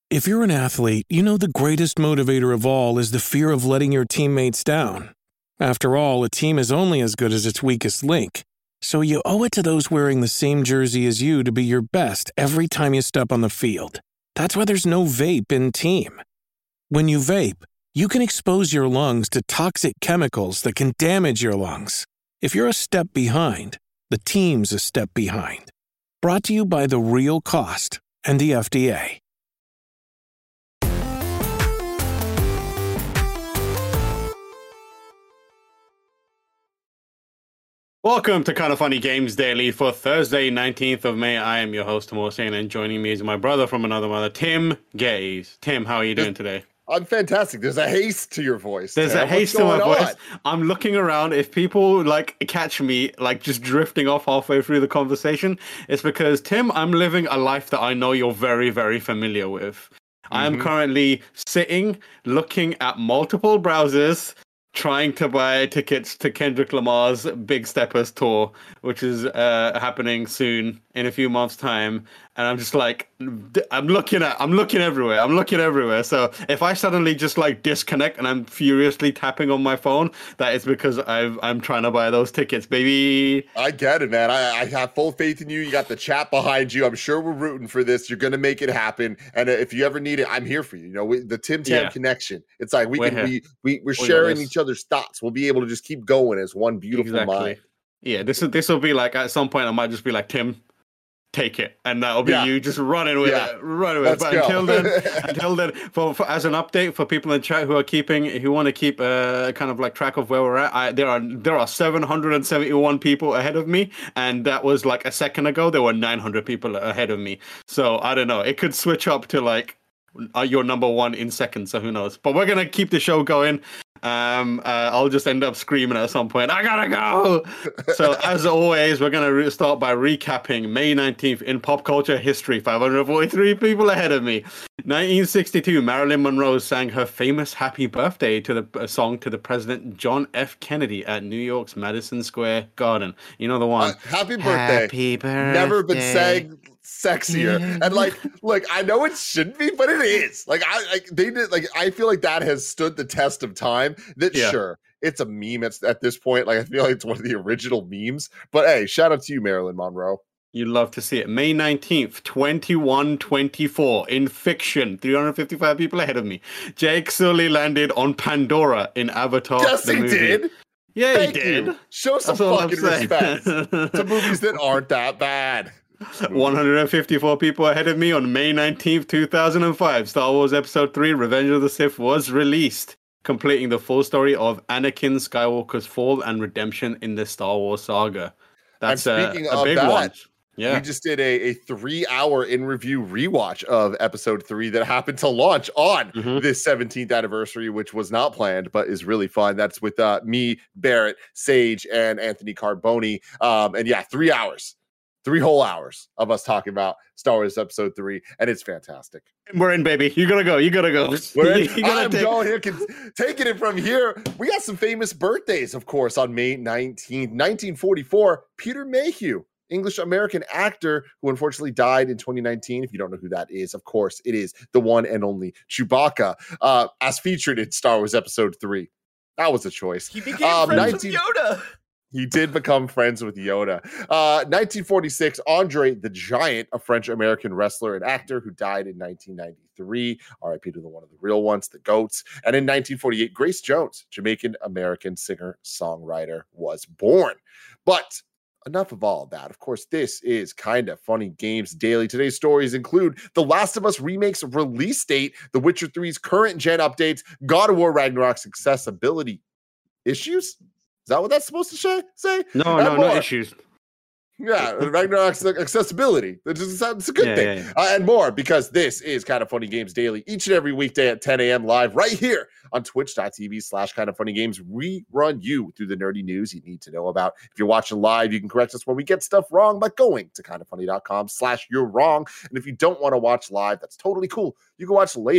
If you're an athlete, you know the greatest motivator of all is the fear of letting your teammates down. After all, a team is only as good as its weakest link. So you owe it to those wearing the same jersey as you to be your best every time you step on the field. That's why there's no vape in team. When you vape, you can expose your lungs to toxic chemicals that can damage your lungs. If you're a step behind, the team's a step behind. Brought to you by The Real Cost and the FDA. Welcome to Kind of Funny Games Daily for Thursday, 19th of May. I am your host, Tim Hossein, and joining me is my brother from another mother, Tim Gaze. Tim, how are you doing today? I'm fantastic. There's a haste to your voice. There's a haste to my voice. I'm looking around. If people catch me just drifting off halfway through the conversation, it's because, Tim, I'm living a life that I know you're very, very familiar with. I am currently sitting, looking at multiple browsers, trying to buy tickets to Kendrick Lamar's Big Steppers tour, which is happening soon in a few months' time. And I'm just I'm looking everywhere. So if I suddenly just disconnect and I'm furiously tapping on my phone, that is because I'm trying to buy those tickets, baby. I get it, man. I have full faith in you. You got the chat behind you. I'm sure we're rooting for this. You're going to make it happen. And if you ever need it, I'm here for you. You know, the Tim Tam connection. It's like we're sharing each other's thoughts. We'll be able to just keep going as one beautiful mind. Yeah, this will be at some point I might just be like, Tim, take it, and that'll be you just running with it. But until then, for as an update for people in chat who want to keep track of where we're at, there are 771 people ahead of me, and that was a second ago. There were 900 people ahead of me. So I don't know. It could switch up to your number one in seconds. So who knows? But we're gonna keep the show going. I'll just end up screaming at some point, I gotta go! So, as always, we're going to start by recapping May 19th in pop culture history. 543 people ahead of me. 1962, Marilyn Monroe sang her famous Happy Birthday song to the President John F. Kennedy at New York's Madison Square Garden. You know the one. Happy Birthday. Happy Birthday. Never been sang sexier. And look, I know it shouldn't be, but it is. I feel like that has stood the test of time. Sure, it's a meme at this point. I feel like it's one of the original memes. But hey, shout out to you, Marilyn Monroe. You'd love to see it. May 19th, 2124 in fiction. 355 people ahead of me. Jake Sully landed on Pandora in Avatar. Yes, the he movie. did. Yeah, Thank he did. You. Show some fucking respect to movies that aren't that bad. 154 people ahead of me on May 19th, 2005. Star Wars Episode 3, Revenge of the Sith was released, completing the full story of Anakin Skywalker's fall and redemption in the Star Wars saga. That's a big one. Yeah. We just did a 3-hour in review rewatch of Episode 3 that happened to launch on this 17th anniversary, which was not planned, but is really fun. That's with me, Barrett, Sage, and Anthony Carboni. 3 hours. 3 whole hours of us talking about Star Wars Episode 3, and it's fantastic. We're in, baby. You gotta go. We're in. I'm going here. Taking it from here. We got some famous birthdays, of course, on May 19th, 1944. Peter Mayhew, English-American actor who unfortunately died in 2019. If you don't know who that is, of course, it is the one and only Chewbacca, as featured in Star Wars Episode 3. That was a choice. He became friends with Yoda. He did become friends with Yoda. 1946, Andre the Giant, a French-American wrestler and actor who died in 1993. R.I.P. to one of the real ones, the GOATs. And in 1948, Grace Jones, Jamaican-American singer-songwriter, was born. But enough of all of that. Of course, this is Kind of Funny Games Daily. Today's stories include The Last of Us Remake's release date, The Witcher 3's current gen updates, God of War Ragnarok's accessibility issues. Is that what that's supposed to say? No issues. Yeah, Ragnarok's accessibility. It's a good thing. Yeah. And more, because this is Kind of Funny Games Daily, each and every weekday at 10 a.m. live right here on twitch.tv/kindoffunnygames. We run you through the nerdy news you need to know about. If you're watching live, you can correct us when we get stuff wrong by going to kindoffunny.com/you're wrong. And if you don't want to watch live, that's totally cool. You can watch later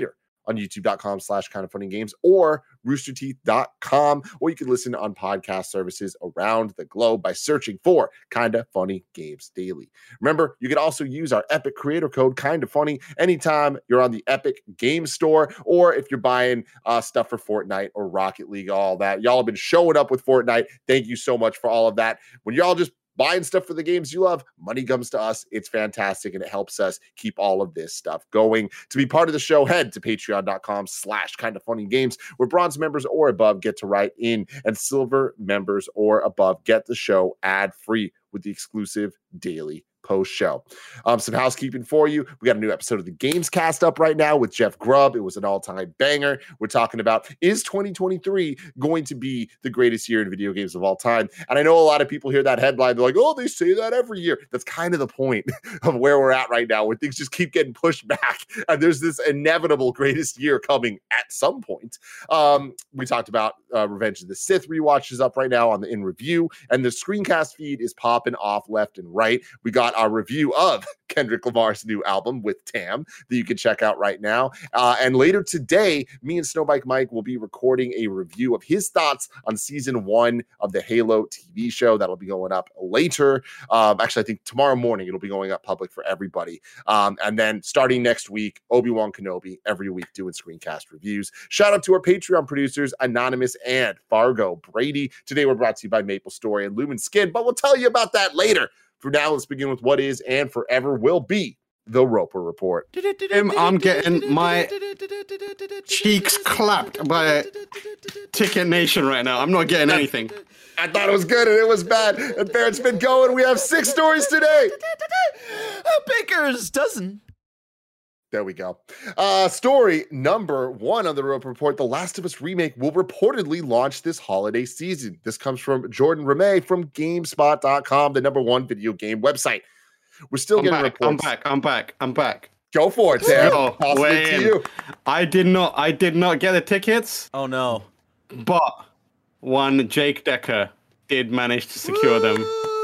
on youtube.com/kindoffunnygames or roosterteeth.com, or you can listen on podcast services around the globe by searching for Kinda Funny Games Daily. Remember, you can also use our Epic creator code Kinda Funny anytime you're on the Epic Game Store, or if you're buying stuff for Fortnite or Rocket League, all that. Y'all have been showing up with Fortnite. Thank you so much for all of that. When y'all just buying stuff for the games you love, money comes to us. It's fantastic, and it helps us keep all of this stuff going. To be part of the show, head to patreon.com/kindoffunnygames, where bronze members or above get to write in, and silver members or above get the show ad-free with the exclusive daily post show. Some housekeeping for you. We got a new episode of the Games Cast up right now with Jeff Grubb. It was an all-time banger. We're talking about, is 2023 going to be the greatest year in video games of all time? And I know a lot of people hear that headline, they're like, oh, they say that every year. That's kind of the point of where we're at right now, where things just keep getting pushed back, and there's this inevitable greatest year coming at some point. We talked about Revenge of the Sith rewatch is up right now on the In Review, and the screencast feed is popping off left and right. We got our review of Kendrick Lamar's new album with Tam that you can check out right now. And later today, me and Snowbike Mike will be recording a review of his thoughts on season 1 of the Halo TV show. That'll be going up later. Actually, I think tomorrow morning it'll be going up public for everybody. And then starting next week, Obi-Wan Kenobi every week doing screencast reviews. Shout out to our Patreon producers, Anonymous and Fargo Brady. Today we're brought to you by Maple Story and Lumen Skin, but we'll tell you about that later. For now, let's begin with what is and forever will be the Roper Report. I'm getting my cheeks clapped by Ticket Nation right now. I'm not getting anything. I thought it was good and it was bad. And there it's been going. We have 6 stories today. Baker's dozen. There we go. Story number 1 on the Roper Report. The Last of Us remake will reportedly launch this holiday season. This comes from Jordan Ramey from GameSpot.com, the #1 video game website. We're still getting reports. I'm back. Go for it, Sam. To you. I did not get the tickets. Oh no. But one Jake Decker did manage to secure them.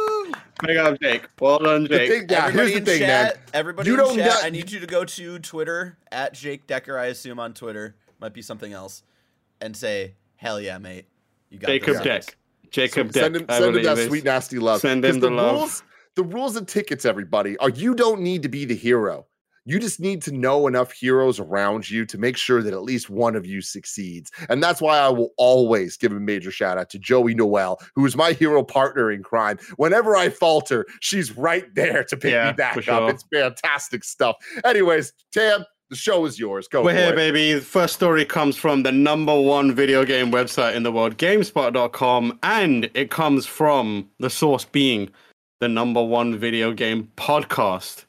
Big up, Jake. Well done, Jake. Here's the thing, man. Everybody in chat, I need you to go to Twitter, at Jake Decker, I assume on Twitter. Might be something else. And say, hell yeah, mate. You got Jacob Deck. Jacob Deck. Send him that sweet, nasty love. Send him the love. The rules of tickets, everybody, are you don't need to be the hero. You just need to know enough heroes around you to make sure that at least one of you succeeds. And that's why I will always give a major shout out to Joey Noel, who is my hero partner in crime. Whenever I falter, she's right there to pick me back up. Sure. It's fantastic stuff. Anyways, Tam, the show is yours. Go. We're here, baby. The first story comes from the #1 video game website in the world, GameSpot.com, and it comes from the source being the #1 video game podcast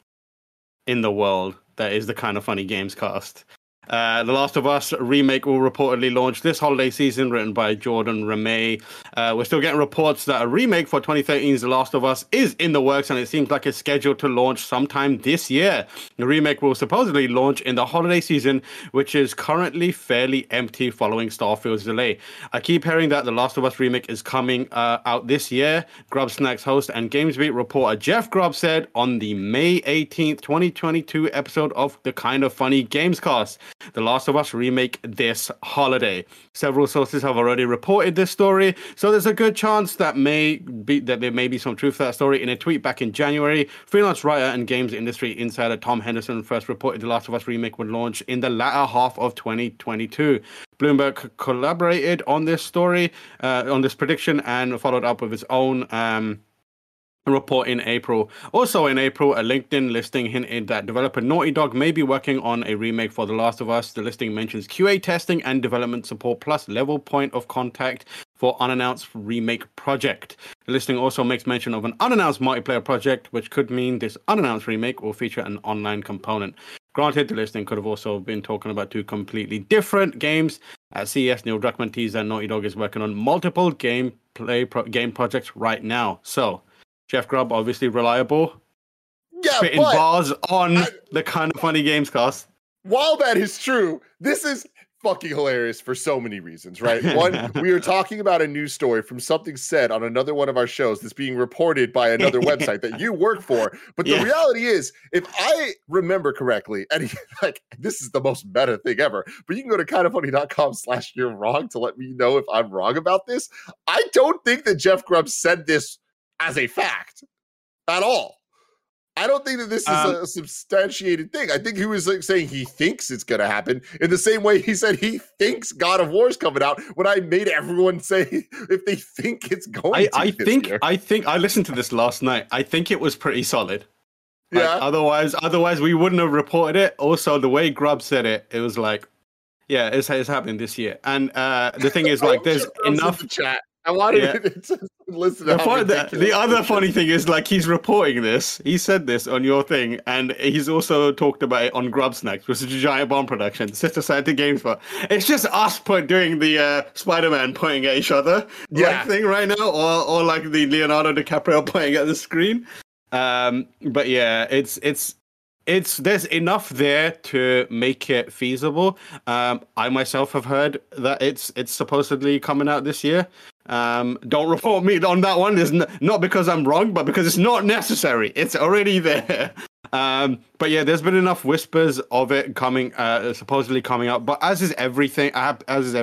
in the world. That is the Kinda Funny Games cast. The Last of Us remake will reportedly launch this holiday season, written by Jordan Ramey. We're still getting reports that a remake for 2013's The Last of Us is in the works, and it seems like it's scheduled to launch sometime this year. The remake will supposedly launch in the holiday season, which is currently fairly empty following Starfield's delay. I keep hearing that The Last of Us remake is coming out this year. Grub Snacks host and GamesBeat reporter Jeff Grubb said on the May 18th, 2022 episode of the Kinda Funny Games cast, The Last of Us remake this holiday. Several sources have already reported this story, so there's a good chance that there may be some truth to that story. In a tweet back in January, freelance writer and games industry insider Tom Henderson first reported The Last of Us remake would launch in the latter half of 2022. Bloomberg collaborated on this story, on this prediction, and followed up with its own report in April. Also in April, a LinkedIn listing hinted that developer Naughty Dog may be working on a remake for The Last of Us. The listing mentions QA testing and development support plus level point of contact for unannounced remake project. The listing also makes mention of an unannounced multiplayer project, which could mean this unannounced remake will feature an online component. Granted, the listing could have also been talking about 2 completely different games. At CES, Neil Druckmann teased that Naughty Dog is working on multiple game projects right now. So, Jeff Grubb, obviously reliable. Yeah, spitting bars on the Kinda Funny Games cast. While that is true, this is fucking hilarious for so many reasons, right? One, we are talking about a news story from something said on another one of our shows that's being reported by another website that you work for. But the reality is, if I remember correctly, and like this is the most meta thing ever, but you can go to kindafunny.com/you're wrong to let me know if I'm wrong about this. I don't think that Jeff Grubb said this as a fact at all. I don't think that this is a substantiated thing. I think he was like saying he thinks it's going to happen in the same way he said he thinks God of War is coming out when I made everyone say if they think it's going to. I think I listened to this last night. I think it was pretty solid. Like, yeah. Otherwise we wouldn't have reported it. Also, the way Grubb said it, it was like, yeah, it's happening this year. And the thing is, like, there's enough chat. I wanted to listen to the other funny thing is, like, he's reporting this. He said this on your thing, and he's also talked about it on Grubsnacks, which is a giant bomb production, Sister Scientific Games for. It's just us doing the Spider-Man pointing at each other thing right now, or like the Leonardo DiCaprio pointing at the screen. But yeah, it's there's enough there to make it feasible. I myself have heard that it's supposedly coming out this year. Don't report me on that one. It's not because I'm wrong, but because it's not necessary. It's already there. But yeah, there's been enough whispers of it coming, supposedly coming out. But as is everything, is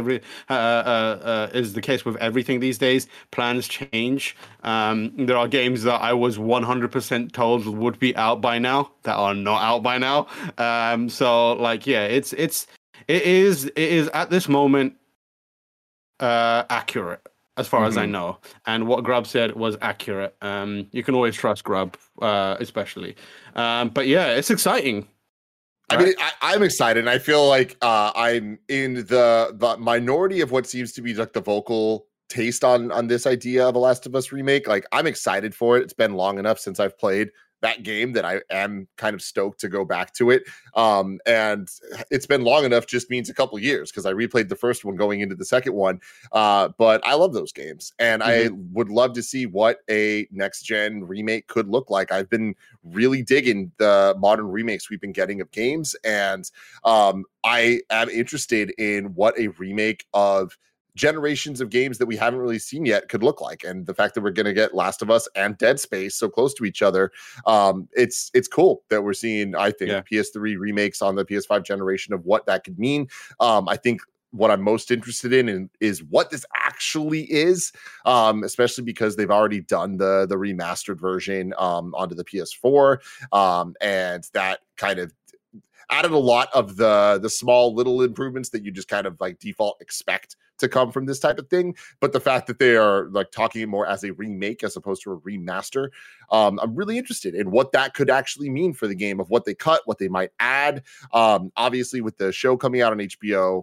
the case with everything these days, plans change. There are games that I was 100% told would be out by now that are not out by now. So like, yeah, it is at this moment accurate. As far as I know, and what Grubb said was accurate. You can always trust Grubb, especially. But yeah, it's exciting. Right? I mean, I'm excited. And I feel like I'm in the minority of what seems to be like the vocal taste on this idea of a Last of Us remake. Like, I'm excited for it. It's been long enough since I've played that game that I am kind of stoked to go back to it. And it's been long enough just means a couple years because I replayed the first one going into the second one. But I love those games and I would love to see what a next gen remake could look like. I've been really digging the modern remakes we've been getting of games. And I am interested in what a remake of generations of games that we haven't really seen yet could look like. And the fact that we're going to get Last of Us and Dead Space so close to each other, it's cool that we're seeing, I think, PS3 remakes on the PS5 generation of what that could mean. I think what I'm most interested in is what this actually is, especially because they've already done the remastered version onto the PS4, and that kind of added a lot of the small little improvements that you just kind of like default expect to come from this type of thing. But the fact that they are like talking more as a remake as opposed to a remaster, I'm really interested in what that could actually mean for the game, of what they cut, what they might add. Obviously with the show coming out on HBO,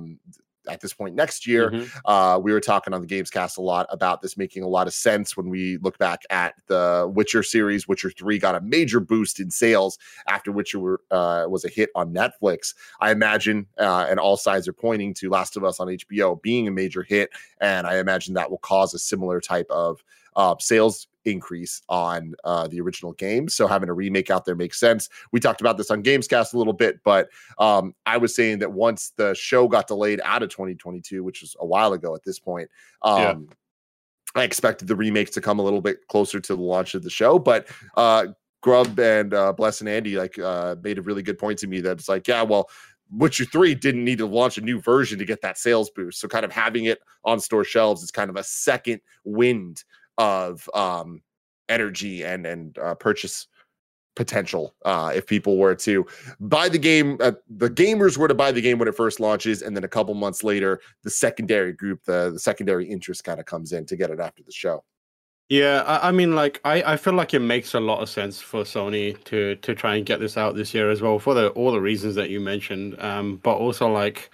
at this point next year, we were talking on the Gamescast a lot about this making a lot of sense when we look back at the Witcher series. Witcher 3 got a major boost in sales after Witcher was a hit on Netflix. I imagine, and all signs are pointing to Last of Us on HBO being a major hit, and I imagine that will cause a similar type of sales increase on the original game. So having a remake out there makes sense. We talked about this on Gamescast a little bit, but I was saying that once the show got delayed out of 2022, which was a while ago at this point, I expected the remakes to come a little bit closer to the launch of the show. But Grubb and Bless and Andy made a really good point to me that it's like, yeah, well, Witcher 3 didn't need to launch a new version to get that sales boost. So kind of having it on store shelves is kind of a second wind of energy and purchase potential if people were to buy the game, the gamers were to buy the game when it first launches, and then a couple months later the secondary group, the secondary interest kind of comes in to get it after the show. Yeah, I mean, like, I feel like it makes a lot of sense for Sony to try and get this out this year as well, for all the reasons that you mentioned, but also like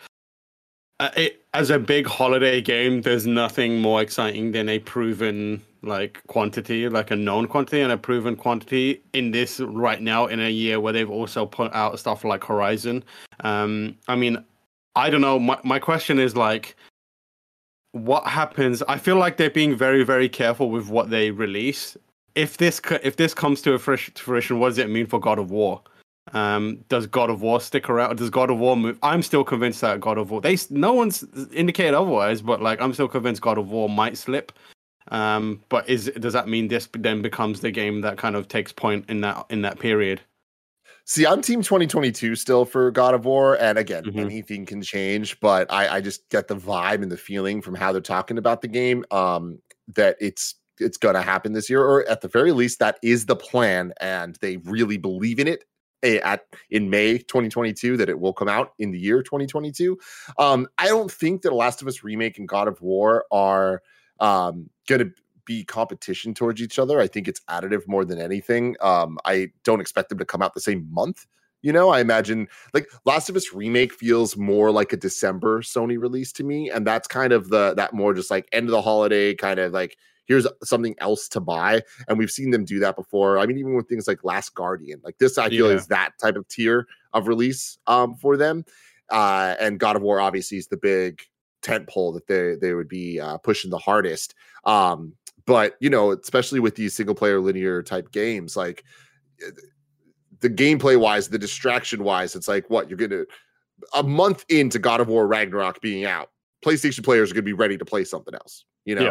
as a big holiday game, there's nothing more exciting than a proven like quantity, like a known quantity and a proven quantity in this right now in a year where they've also put out stuff like Horizon. I mean, I don't know. My question is like, what happens? I feel like they're being very, very careful with what they release. If this comes to fruition, what does it mean for God of War? Does God of War stick around? Does God of War move? I'm still convinced that God of War. No one's indicated otherwise, but like I'm still convinced God of War might slip. But does that mean this then becomes the game that kind of takes point in that period? See, I'm Team 2022 still for God of War, and again, anything can change, but I just get the vibe and the feeling from how they're talking about the game, that it's going to happen this year, or at the very least, that is the plan, and they really believe in it. In May 2022, that it will come out in the year 2022. I don't think that Last of Us Remake and God of War are going to be competition towards each other. I think it's additive more than anything. I don't expect them to come out the same month. I imagine like Last of Us Remake feels more like a December Sony release to me, and that's kind of that more just like end of the holiday kind of like here's something else to buy. And we've seen them do that before. I mean, even with things like Last Guardian, like this, I feel is that type of tier of release for them. And God of War obviously is the big tent pole that they would be pushing the hardest. But especially with these single player linear type games, like the gameplay wise, the distraction wise, it's like what you're gonna a month into God of War Ragnarok being out, PlayStation players are gonna be ready to play something else.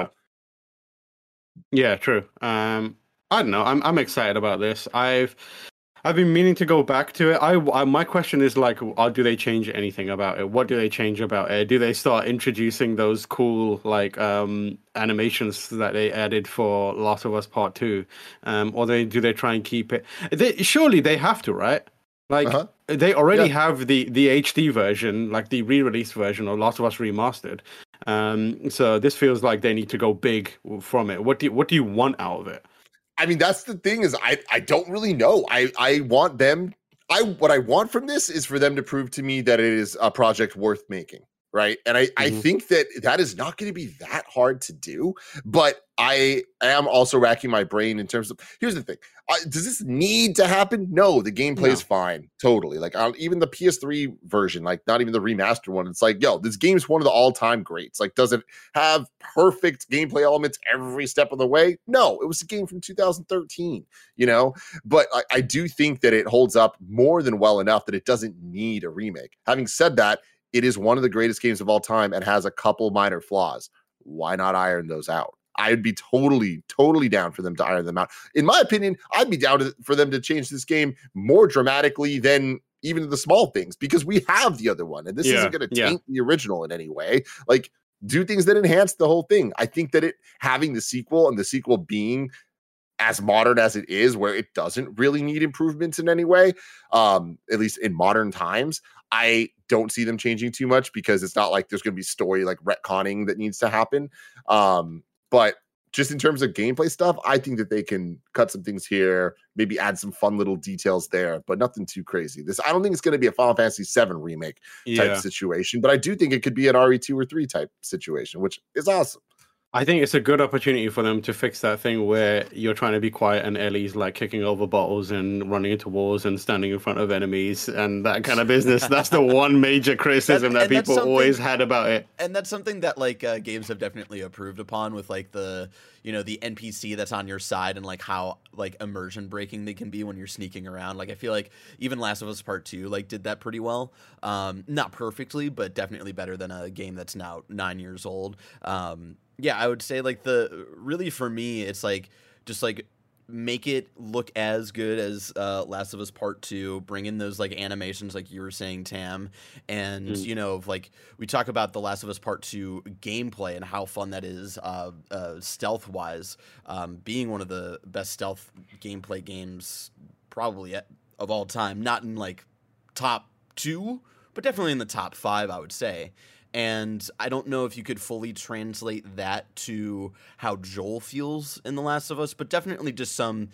Yeah, true. I don't know. I'm excited about this. I've been meaning to go back to it. My question is like, do they change anything about it? What do they change about it? Do they start introducing those cool like animations that they added for Last of Us Part 2? Or do they try and keep it? Surely they have to, right? Like they already have the HD version, like the re-release version of Last of Us Remastered. So this feels like they need to go big from it. What do you want out of it? I mean, that's the thing is I don't really know. I want them. What I want from this is for them to prove to me that it is a project worth making. Right. And I think that is not going to be that hard to do. But I am also racking my brain in terms of here's the thing. Does this need to happen? No, the gameplay is fine. Totally. Like even the PS3 version, like not even the remastered one. It's like, yo, this game's one of the all-time greats. Like, does it have perfect gameplay elements every step of the way? No, it was a game from 2013, but I do think that it holds up more than well enough that it doesn't need a remake. Having said that, it is one of the greatest games of all time and has a couple minor flaws. Why not iron those out? I'd be totally, totally down for them to iron them out. In my opinion, I'd be down for them to change this game more dramatically than even the small things because we have the other one. And this isn't going to taint the original in any way. Like, do things that enhance the whole thing. I think that having the sequel and the sequel being as modern as it is, where it doesn't really need improvements in any way, at least in modern times, I don't see them changing too much because it's not like there's going to be story like retconning that needs to happen. But just in terms of gameplay stuff, I think that they can cut some things here, maybe add some fun little details there, but nothing too crazy. I don't think it's going to be a Final Fantasy VII remake type situation, but I do think it could be an RE2 or 3 type situation, which is awesome. I think it's a good opportunity for them to fix that thing where you're trying to be quiet and Ellie's like kicking over bottles and running into walls and standing in front of enemies and that kind of business. That's the one major criticism that people always had about it. And that's something that like games have definitely improved upon with like the NPC that's on your side and like how like immersion breaking they can be when you're sneaking around. Like I feel like even Last of Us Part 2 like did that pretty well. Not perfectly, but definitely better than a game that's now 9 years old. Yeah, I would say like really for me, it's like just like make it look as good as Last of Us Part 2, bring in those like animations like you were saying, Tam, and like we talk about the Last of Us Part 2 gameplay and how fun that is stealth wise, being one of the best stealth gameplay games probably of all time, not in like top 2, but definitely in the top 5, I would say. And I don't know if you could fully translate that to how Joel feels in The Last of Us, but definitely just some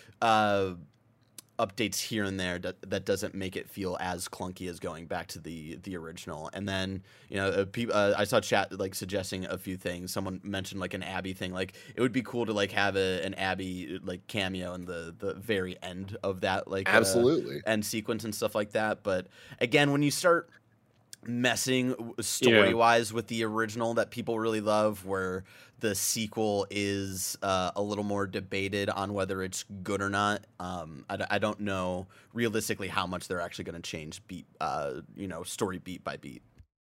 updates here and there that doesn't make it feel as clunky as going back to the original. And then I saw chat like suggesting a few things. Someone mentioned like an Abby thing. Like it would be cool to like have an Abby like cameo in the very end of that like absolutely end sequence and stuff like that. But again, when you start messing story-wise with the original that people really love, where the sequel is a little more debated on whether it's good or not. I don't know realistically how much they're actually going to change story beat by beat.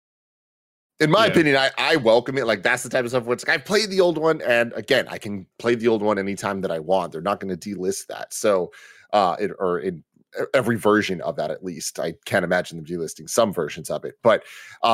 In my opinion, I welcome it. Like, that's the type of stuff where it's like, I've played the old one, and again, I can play the old one anytime that I want. They're not going to delist that. So, in every version of that, at least. I can't imagine them delisting some versions of it. But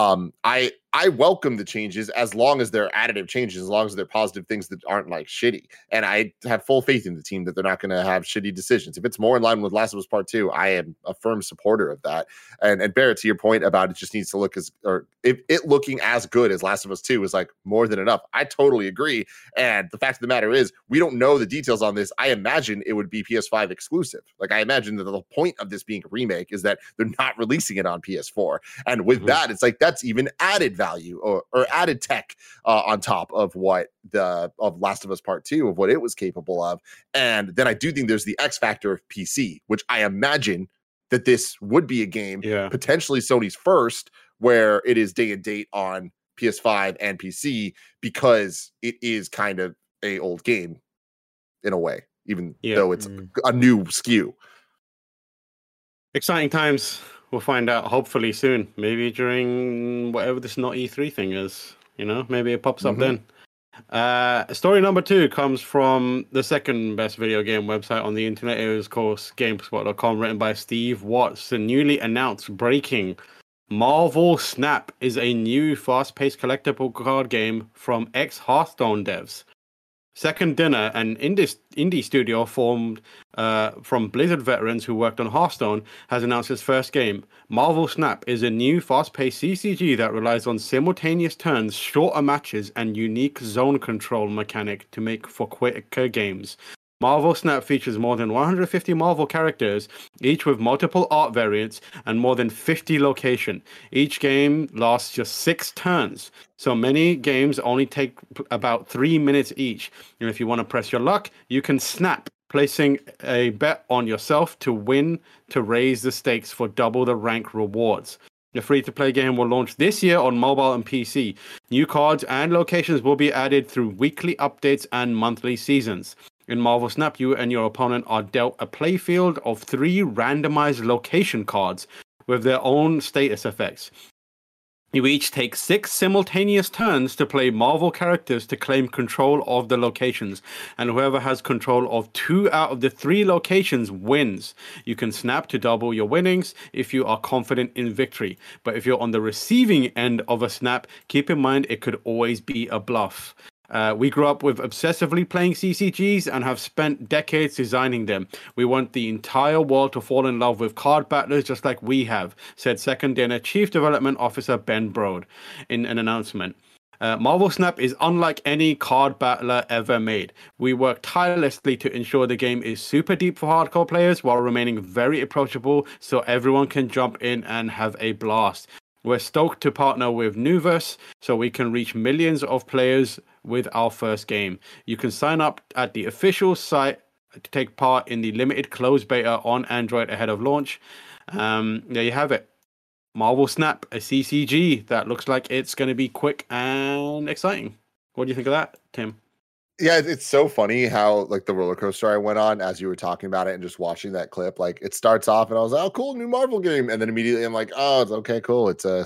I welcome the changes as long as they're additive changes, as long as they're positive things that aren't like shitty. And I have full faith in the team that they're not going to have shitty decisions. If it's more in line with Last of Us Part 2, I am a firm supporter of that. And Barrett, to your point about it just needs to look if it looking as good as Last of Us 2 is like more than enough. I totally agree. And the fact of the matter is, we don't know the details on this. I imagine it would be PS5 exclusive. Like, I imagine that the point of this being a remake is that they're not releasing it on PS4. And with that, it's like, that's even added value or added tech on top of of Last of Us Part 2, of what it was capable of. And then I do think there's the X factor of PC, which I imagine that this would be a game, potentially Sony's first, where it is day and date on PS5 and PC, because it is kind of a old game in a way, even though it's a new SKU. Exciting times. We'll find out hopefully soon. Maybe during whatever this not E3 thing is. Maybe it pops up then. Story number 2 comes from the second best video game website on the internet. It was, of course, GameSpot.com, written by Steve Watts. The newly announced breaking Marvel Snap is a new fast-paced collectible card game from ex-Hearthstone devs. Second Dinner, an indie studio formed from Blizzard veterans who worked on Hearthstone, has announced its first game. Marvel Snap is a new fast-paced CCG that relies on simultaneous turns, shorter matches, and unique zone control mechanic to make for quicker games. Marvel Snap features more than 150 Marvel characters, each with multiple art variants and more than 50 locations. Each game lasts just 6 turns, so many games only take about 3 minutes each. And if you want to press your luck, you can snap, placing a bet on yourself to win to raise the stakes for double the rank rewards. The free-to-play game will launch this year on mobile and PC. New cards and locations will be added through weekly updates and monthly seasons. In Marvel Snap, you and your opponent are dealt a playfield of 3 randomized location cards with their own status effects. You each take 6 simultaneous turns to play Marvel characters to claim control of the locations, and whoever has control of 2 out of the 3 locations wins. You can snap to double your winnings if you are confident in victory, but if you're on the receiving end of a snap, keep in mind it could always be a bluff. We grew up with obsessively playing CCGs and have spent decades designing them. We want the entire world to fall in love with card battlers just like we have, said Second Dinner Chief Development Officer Ben Brode in an announcement. Marvel Snap is unlike any card battler ever made. We work tirelessly to ensure the game is super deep for hardcore players while remaining very approachable so everyone can jump in and have a blast. We're stoked to partner with Nuverse so we can reach millions of players with our first game. You can sign up at the official site to take part in the limited closed beta on Android ahead of launch. There you have it. Marvel Snap, a CCG that looks like it's going to be quick and exciting. What do you think of that, Tim? Yeah, it's so funny how like the roller coaster I went on as you were talking about it and just watching that clip. Like, it starts off and I was like, oh, cool, new Marvel game. And then immediately I'm like, oh, it's okay, cool. It's a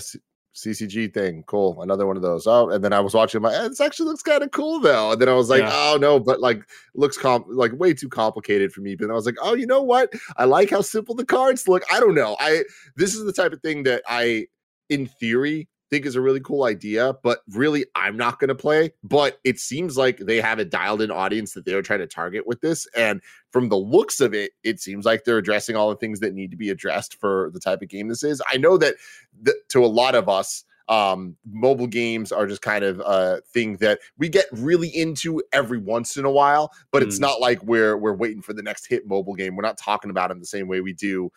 CCG thing. Cool. Another one of those. Oh, and then I was watching my, this actually looks kind of cool though. And then I was like, oh no, but like looks like way too complicated for me. But then I was like, oh, you know what? I like how simple the cards look. I don't know. This is the type of thing that I, in theory, think is a really cool idea, but really I'm not going to play. But it seems like they have a dialed in audience that they're trying to target with this. And from the looks of it, it seems like they're addressing all the things that need to be addressed for the type of game this is. I know that to a lot of us, mobile games are just kind of a thing that we get really into every once in a while, but it's not like we're waiting for the next hit mobile game. We're not talking about them the same way we do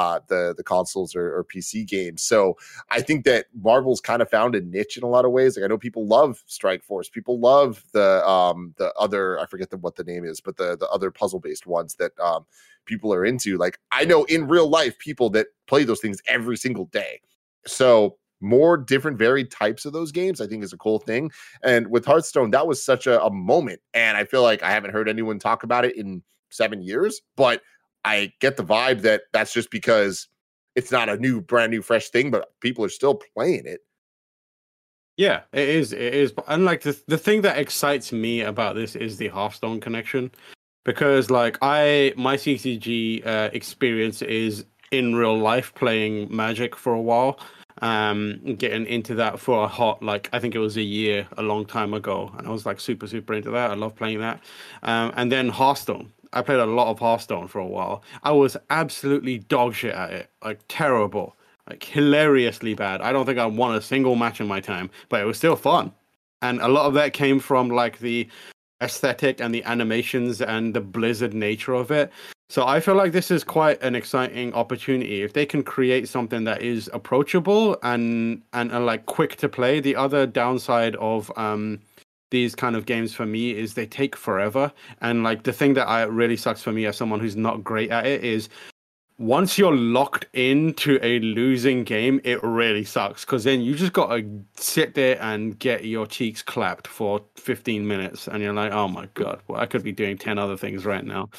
the consoles or PC games. So I think that Marvel's kind of found a niche in a lot of ways. Like, I know people love Strike Force, people love the other, I forget what the name is, but the other puzzle based ones that people are into. Like, I know in real life people that play those things every single day. So more different varied types of those games, I think is a cool thing. And with Hearthstone, that was such a moment. And I feel like I haven't heard anyone talk about it in 7 years, but I get the vibe that that's just because it's not a brand new, fresh thing, but people are still playing it. Yeah, it is. It is. And like the thing that excites me about this is the Hearthstone connection, because like my CCG experience is in real life playing Magic for a while. Getting into that for a hot, like I think it was a long time ago, and I was like super into that. I love playing that. And then Hearthstone. I played a lot of Hearthstone for a while. I was absolutely dog shit at it, like terrible. Like hilariously bad. I don't think I won a single match in my time, but it was still fun. And a lot of that came from like the aesthetic and the animations and the Blizzard nature of it. So I feel like this is quite an exciting opportunity if they can create something that is approachable and like quick to play. The other downside of these kind of games for me is they take forever. And like the thing that really sucks for me as someone who's not great at it is once you're locked into a losing game, it really sucks because then you just got to sit there and get your cheeks clapped for 15 minutes. And you're like, oh my God, well, I could be doing 10 other things right now.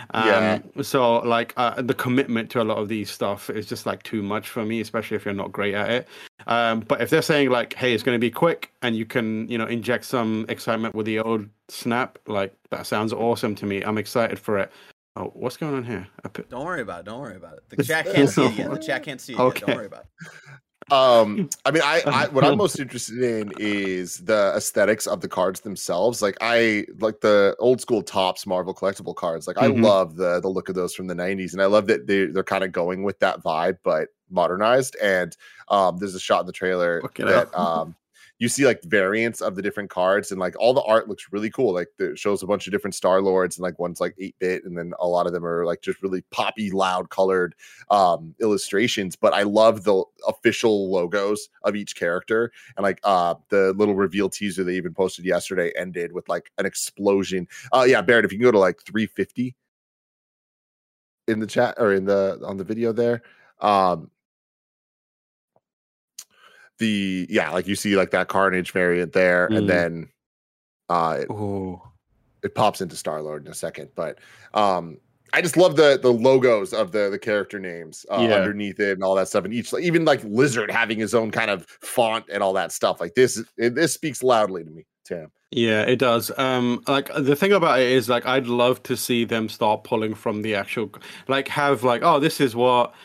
So like the commitment to a lot of these stuff is just like too much for me, especially if you're not great at it. But if they're saying like, hey, it's going to be quick and you can, inject some excitement with the old snap, like that sounds awesome to me. I'm excited for it. Oh, what's going on here? Don't worry about it. The chat can't see it yet. The chat can't see it yet. Don't worry about it. I mean, I what I'm most interested in is the aesthetics of the cards themselves. Like I like the old school Topps Marvel collectible cards. Like I love the look of those from the 90s, and I love that they're kind of going with that vibe but modernized. And there's a shot in the trailer that you see like variants of the different cards, and like all the art looks really cool. Like it shows a bunch of different Star Lords, and like one's like 8-bit, and then a lot of them are like just really poppy, loud colored illustrations. But I love the official logos of each character, and like the little reveal teaser they even posted yesterday ended with like an explosion. Yeah, Barrett, if you can go to like 350 in the chat or on the video there. Like you see like that Carnage variant there, and then it pops into Star-Lord in a second. But I just love the logos of the character names underneath it and all that stuff, and each even like Lizard having his own kind of font and all that stuff. Like this speaks loudly to me, Tam. Yeah, it does. Like the thing about it is like I'd love to see them start pulling from the actual, like have like, oh, this is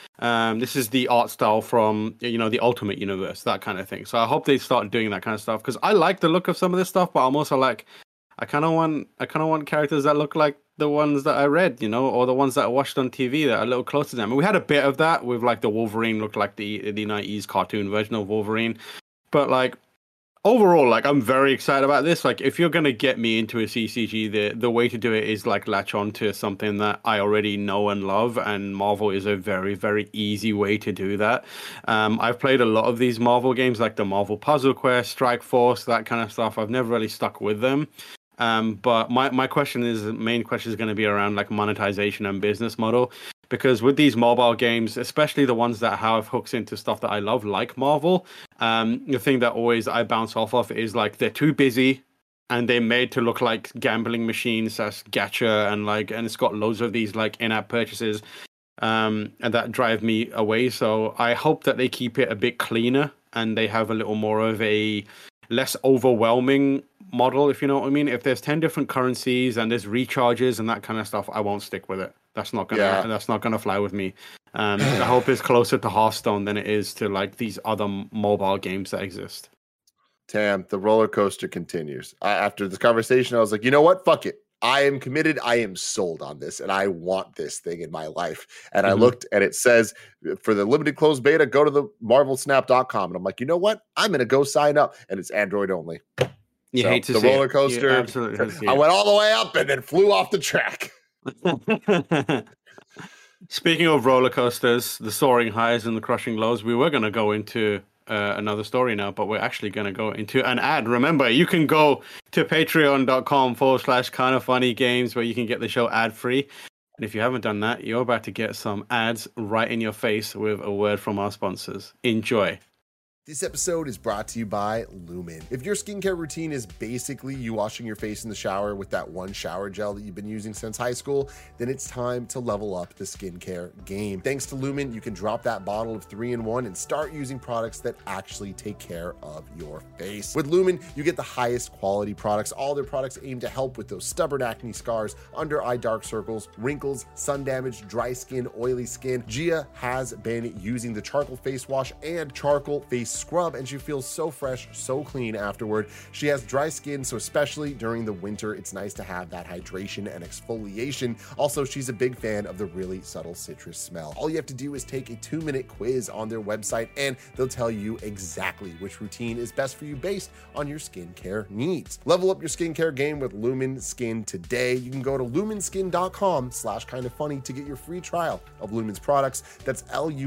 the art style from the Ultimate Universe, that kind of thing. So I hope they start doing that kind of stuff because I like the look of some of this stuff, but I'm also like I kind of want characters that look like the ones that I read, or the ones that I watched on TV that are a little closer to them. And we had a bit of that with like the Wolverine looked like the 90s cartoon version of Wolverine, but like. Overall, like I'm very excited about this. Like, if you're gonna get me into a CCG, the way to do it is like latch on to something that I already know and love, and Marvel is a very, very easy way to do that. I've played a lot of these Marvel games, like the Marvel Puzzle Quest, Strike Force, that kind of stuff. I've never really stuck with them. But my main question is going to be around like monetization and business model. Because with these mobile games, especially the ones that have hooks into stuff that I love, like Marvel, the thing that always I bounce off of is like they're too busy and they're made to look like gambling machines as gacha and it's got loads of these like in-app purchases and that drive me away. So I hope that they keep it a bit cleaner and they have a little more of a less overwhelming model, if you know what I mean. If there's 10 different currencies and there's recharges and that kind of stuff, I won't stick with it. That's not gonna fly with me. I hope it's closer to Hearthstone than it is to like these other mobile games that exist. Tam, the roller coaster continues. After this conversation, I was like, you know what? Fuck it. I am committed. I am sold on this, and I want this thing in my life. And I looked, and it says for the limited closed beta, go to the marvelsnap.com. And I'm like, you know what? I'm gonna go sign up, and it's Android only. You hate to see the roller coaster. Absolutely, I went all the way up and then flew off the track. Speaking of roller coasters, the soaring highs and the crushing lows, we were going to go into another story now, but we're actually going to go into an ad. Remember, you can go to patreon.com/kindafunnygames where you can get the show ad free. And if you haven't done that, you're about to get some ads right in your face with a word from our sponsors. Enjoy. This episode is brought to you by Lumen. If your skincare routine is basically you washing your face in the shower with that one shower gel that you've been using since high school, then it's time to level up the skincare game. Thanks to Lumen, you can drop that bottle of 3-in-1 and start using products that actually take care of your face. With Lumen, you get the highest quality products. All their products aim to help with those stubborn acne scars, under eye dark circles, wrinkles, sun damage, dry skin, oily skin. Gia has been using the charcoal face wash and charcoal face scrub, and she feels so fresh, so clean afterward. She has dry skin, so especially during the winter, it's nice to have that hydration and exfoliation. Also, she's a big fan of the really subtle citrus smell. All you have to do is take a 2-minute quiz on their website, and they'll tell you exactly which routine is best for you based on your skincare needs. Level up your skincare game with Lumen Skin today. You can go to lumenskin.com/kindafunny to get your free trial of Lumen's products. That's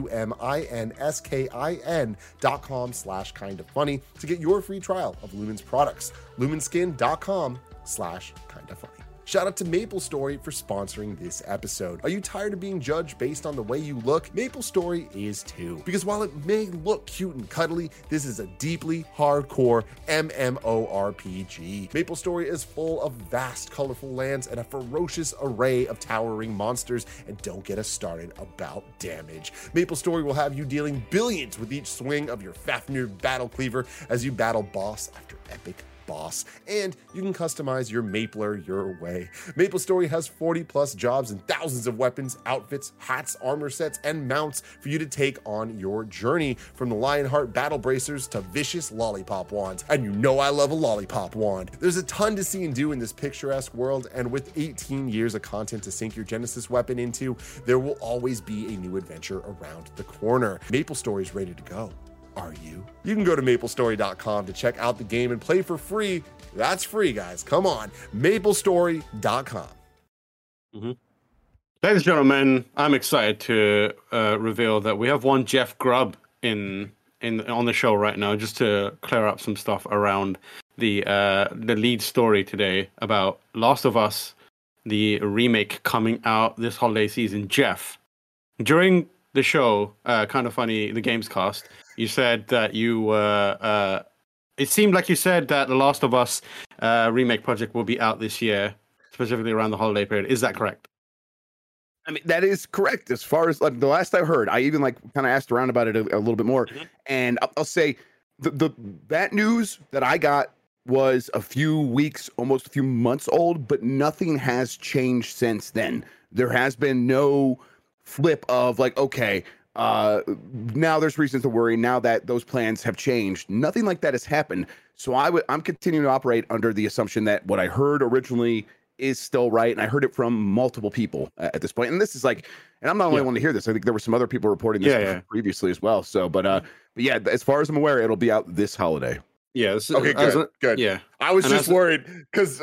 luminskin.com/kindafunny to get your free trial of Lumen's products. lumenskin.com/kindafunny. Shout out to MapleStory for sponsoring this episode. Are you tired of being judged based on the way you look? MapleStory is too. Because while it may look cute and cuddly, this is a deeply hardcore MMORPG. MapleStory is full of vast, colorful lands and a ferocious array of towering monsters, and don't get us started about damage. MapleStory will have you dealing billions with each swing of your Fafnir battle cleaver as you battle boss after epic boss, and you can customize your Mapler your way. MapleStory has 40+ jobs and thousands of weapons, outfits, hats, armor sets, and mounts for you to take on your journey, from the Lionheart battle bracers to vicious lollipop wands. And you know I love a lollipop wand. There's a ton to see and do in this picturesque world, and with 18 years of content to sink your Genesis weapon into, there will always be a new adventure around the corner. MapleStory is ready to go. Are you? You can go to maplestory.com to check out the game and play for free. That's free, guys. Come on. Maplestory.com. Mm-hmm. Ladies and gentlemen, I'm excited to reveal that we have one Jeff Grubb on the show right now, just to clear up some stuff around the lead story today about Last of Us, the remake coming out this holiday season. Jeff, during the show, Kind of Funny, the Gamescast, you said that it seemed like you said that The Last of Us remake project will be out this year, specifically around the holiday period. Is that correct? I mean, that is correct. As far as the last I heard, I even kind of asked around about it a little bit more. Mm-hmm. And I'll say that news that I got was a few weeks, almost a few months old, but nothing has changed since then. There has been no flip of okay, now there's reasons to worry now that those plans have changed. Nothing like that has happened. So I'm continuing to operate under the assumption that what I heard originally is still right, and I heard it from multiple people at this point. And this is and I'm not the only one to hear this. I think there were some other people reporting this previously as well. So, but yeah, as far as I'm aware, it'll be out this holiday. Yeah. Okay. Good. Yeah. I was just worried because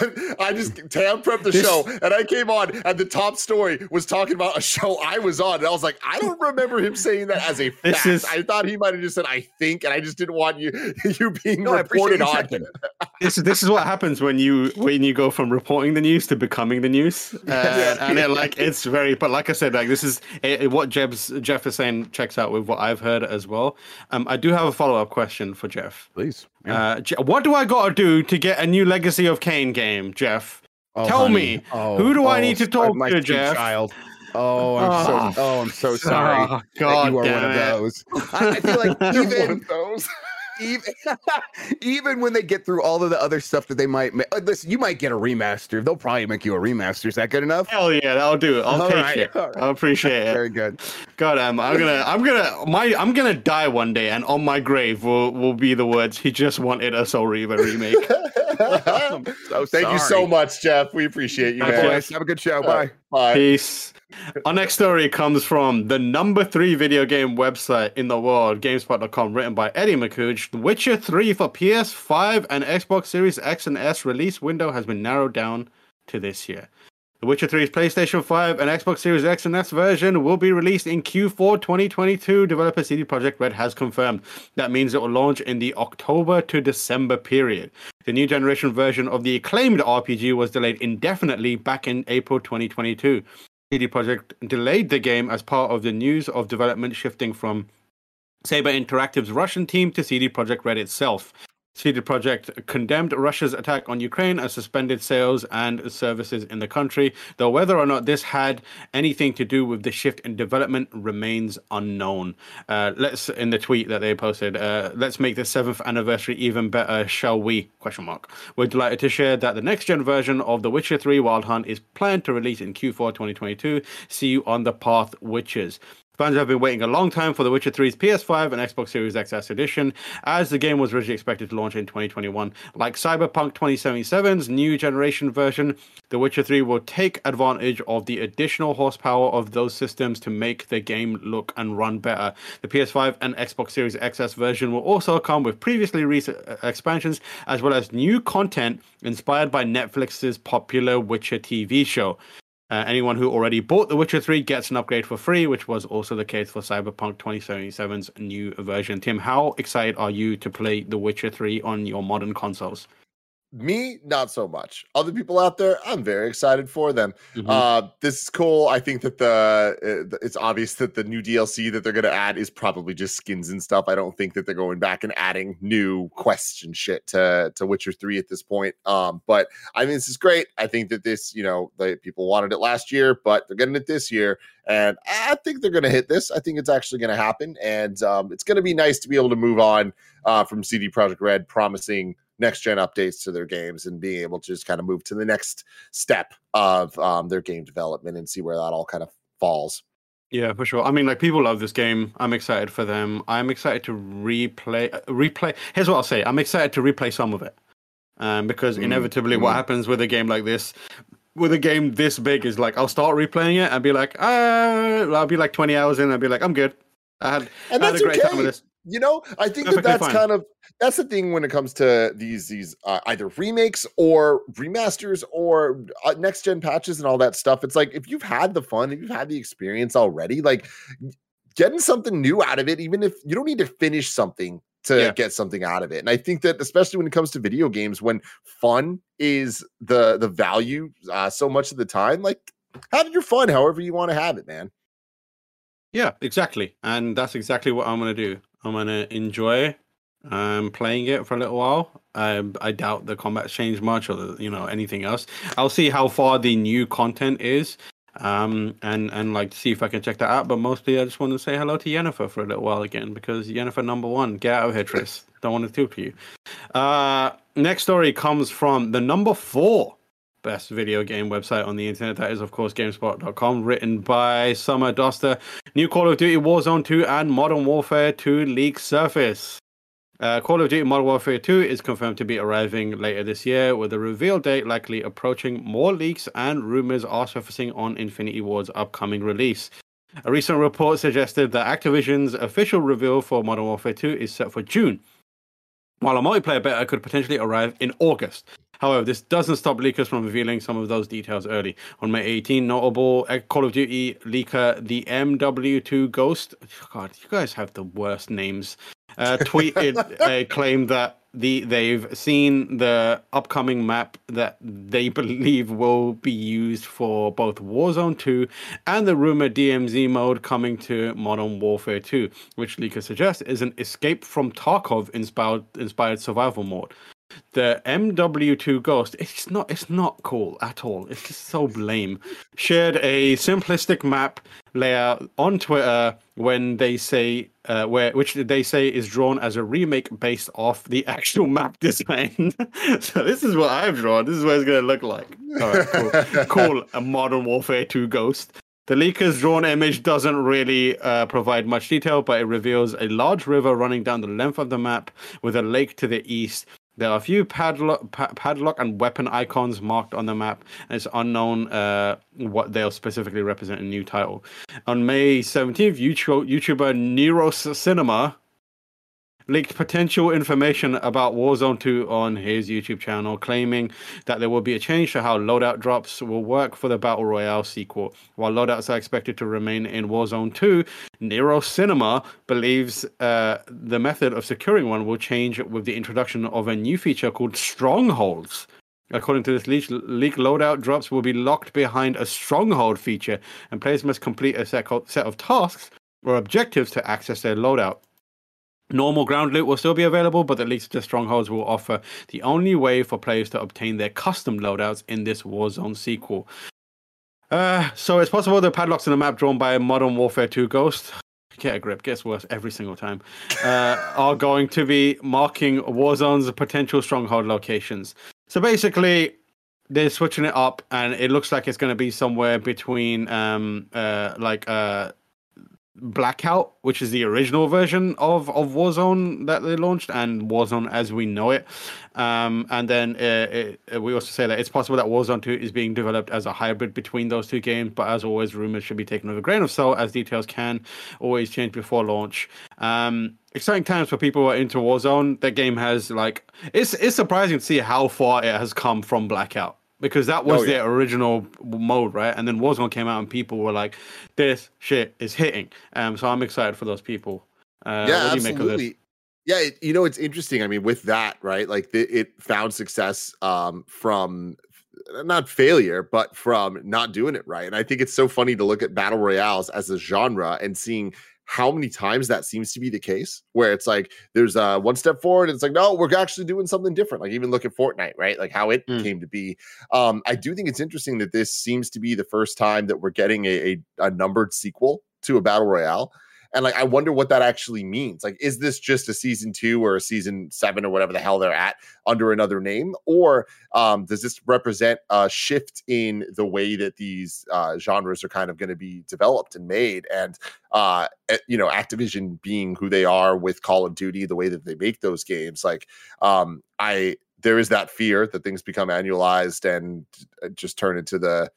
Tam prepped the show, and I came on, and the top story was talking about a show I was on, and I was like, I don't remember him saying that as a fact. I thought he might have just said I think, and I just didn't want you being reported on. This is what happens when you go from reporting the news to becoming the news, and it's very. But like I said, this is what Jeff is saying checks out with what I've heard as well. I do have a follow-up question for Jeff. Please. Yeah. What do I got to do to get a new Legacy of Kain game, Jeff? Tell me. Who do I need to talk to, Jeff? Child. I'm so sorry. Oh, God, you are one of those. I feel like even one of those. Even when they get through all of the other stuff that they might make, listen, you might get a remaster. They'll probably make you a remaster. Is that good enough? Hell yeah, that'll do it. I'll take it. Right. I appreciate it. Very good. God, I'm gonna die one day, and on my grave will be the words, "He just wanted a Soul Reaver remake." Thank you so much, Jeff. We appreciate you, man. Have a good show. Bye. Bye. Peace. Our next story comes from the number 3 video game website in the world, GameSpot.com, written by Eddie McCooch. The Witcher 3 for PS5 and Xbox Series X and S release window has been narrowed down to this year. The Witcher 3's PlayStation 5 and Xbox Series X and S version will be released in Q4 2022, developer CD Projekt Red has confirmed. That means it will launch in the October to December period. The new generation version of the acclaimed RPG was delayed indefinitely back in April 2022. CD Projekt delayed the game as part of the news of development shifting from Saber Interactive's Russian team to CD Projekt Red itself. CD Projekt condemned Russia's attack on Ukraine and suspended sales and services in the country, though whether or not this had anything to do with the shift in development remains unknown. In the tweet that they posted, let's make the 7th anniversary even better, shall we? ? We're delighted to share that the next-gen version of The Witcher 3 Wild Hunt is planned to release in Q4 2022. See you on the path, Witchers. Fans have been waiting a long time for The Witcher 3's PS5 and Xbox Series XS edition, as the game was originally expected to launch in 2021. Like Cyberpunk 2077's new generation version, The Witcher 3 will take advantage of the additional horsepower of those systems to make the game look and run better. The PS5 and Xbox Series XS version will also come with previously released expansions, as well as new content inspired by Netflix's popular Witcher TV show. Anyone who already bought The Witcher 3 gets an upgrade for free, which was also the case for Cyberpunk 2077's new version. Tim, how excited are you to play The Witcher 3 on your modern consoles? Me, not so much. Other people out there, I'm very excited for them. This is cool. I think that it's obvious that the new DLC that they're going to add is probably just skins and stuff. I don't think that they're going back and adding new quests and shit to Witcher 3 at this point. But I mean, this is great. I think that this, people wanted it last year, but they're getting it this year. And I think they're going to hit this. I think it's actually going to happen. And it's going to be nice to be able to move on from CD Projekt Red promising next-gen updates to their games and being able to just kind of move to the next step of their game development and see where that all kind of falls. Yeah, for sure. I mean, people love this game. I'm excited for them. I'm excited to replay. Here's what I'll say. I'm excited to replay some of it. Because inevitably what happens with a game like this, with a game this big, is I'll start replaying it and be like, I'll be 20 hours in and I'll be like, I'm good. I had a great time with this. I think that's kind of, that's the thing when it comes to these either remakes or remasters or next gen patches and all that stuff. It's if you've had the fun, if you've had the experience already, getting something new out of it, even if you don't need to finish something to get something out of it. And I think that especially when it comes to video games, when fun is the value so much of the time, have your fun however you want to have it, man. Yeah, exactly. And that's exactly what I'm going to do. I'm going to enjoy playing it for a little while. I doubt the combat's changed much or, anything else. I'll see how far the new content is and see if I can check that out. But mostly I just want to say hello to Yennefer for a little while again, because Yennefer #1, get out of here, Triss. Don't want to talk to you. Next story comes from the #4 best video game website on the internet. That is, of course, GameSpot.com, written by Summer Doster. New Call of Duty Warzone 2 and Modern Warfare 2 leaks surface. Call of Duty Modern Warfare 2 is confirmed to be arriving later this year, with the reveal date likely approaching. More leaks and rumors are surfacing on Infinity Ward's upcoming release. A recent report suggested that Activision's official reveal for Modern Warfare 2 is set for June, while a multiplayer beta could potentially arrive in August. However, this doesn't stop leakers from revealing some of those details early. On May 18, notable Call of Duty leaker, the MW2 Ghost, God, you guys have the worst names, tweeted a claim that they've seen the upcoming map that they believe will be used for both Warzone 2 and the rumored DMZ mode coming to Modern Warfare 2, which leakers suggest is an Escape from Tarkov inspired survival mode. The MW2 Ghost, it's not cool at all. It's just so lame. Shared a simplistic map layout on Twitter when they say which they say is drawn as a remake based off the actual map design. So this is what I've drawn. This is what it's gonna look like. All right, cool. A Modern Warfare 2 Ghost. The leaker's drawn image doesn't really provide much detail, but it reveals a large river running down the length of the map with a lake to the east. There are a few padlock and weapon icons marked on the map, and it's unknown what they'll specifically represent in the new title. On May 17th, YouTuber Neros Cinema leaked potential information about Warzone 2 on his YouTube channel, claiming that there will be a change to how loadout drops will work for the Battle Royale sequel. While loadouts are expected to remain in Warzone 2, Nero Cinema believes the method of securing one will change with the introduction of a new feature called Strongholds. According to this leak, loadout drops will be locked behind a Stronghold feature, and players must complete a set of tasks or objectives to access their loadout. Normal ground loot will still be available, but the Legion of Strongholds will offer the only way for players to obtain their custom loadouts in this Warzone sequel. So it's possible the padlocks in the map drawn by Modern Warfare 2 Ghost, get a grip, gets worse every single time, are going to be marking Warzone's potential stronghold locations. So basically, they're switching it up, and it looks like it's going to be somewhere between Blackout, which is the original version of Warzone that they launched, and Warzone as we know it. And then we also say that it's possible that Warzone 2 is being developed as a hybrid between those two games, but as always, rumors should be taken with a grain of salt, as details can always change before launch. Exciting times for people who are into Warzone. That game has, like, it's surprising to see how far it has come from Blackout. Because that was their original mode, right? And then Warzone came out and people were like, this shit is hitting. So I'm excited for those people. What do you make of this? Yeah, it's interesting. I mean, with that, right? Like, it found success from not failure, but from not doing it right. And I think it's so funny to look at battle royales as a genre and seeing how many times that seems to be the case, where it's like there's one step forward and it's like, no, we're actually doing something different. Like, even look at Fortnite, right? Like how it came to be. I do think it's interesting that this seems to be the first time that we're getting a numbered sequel to a battle royale. And like, I wonder what that actually means. Like, is this just a season 2 or a season 7 or whatever the hell they're at under another name? Or does this represent a shift in the way that these genres are kind of going to be developed and made? And, Activision being who they are with Call of Duty, the way that they make those games, like, there is that fear that things become annualized and just turn into the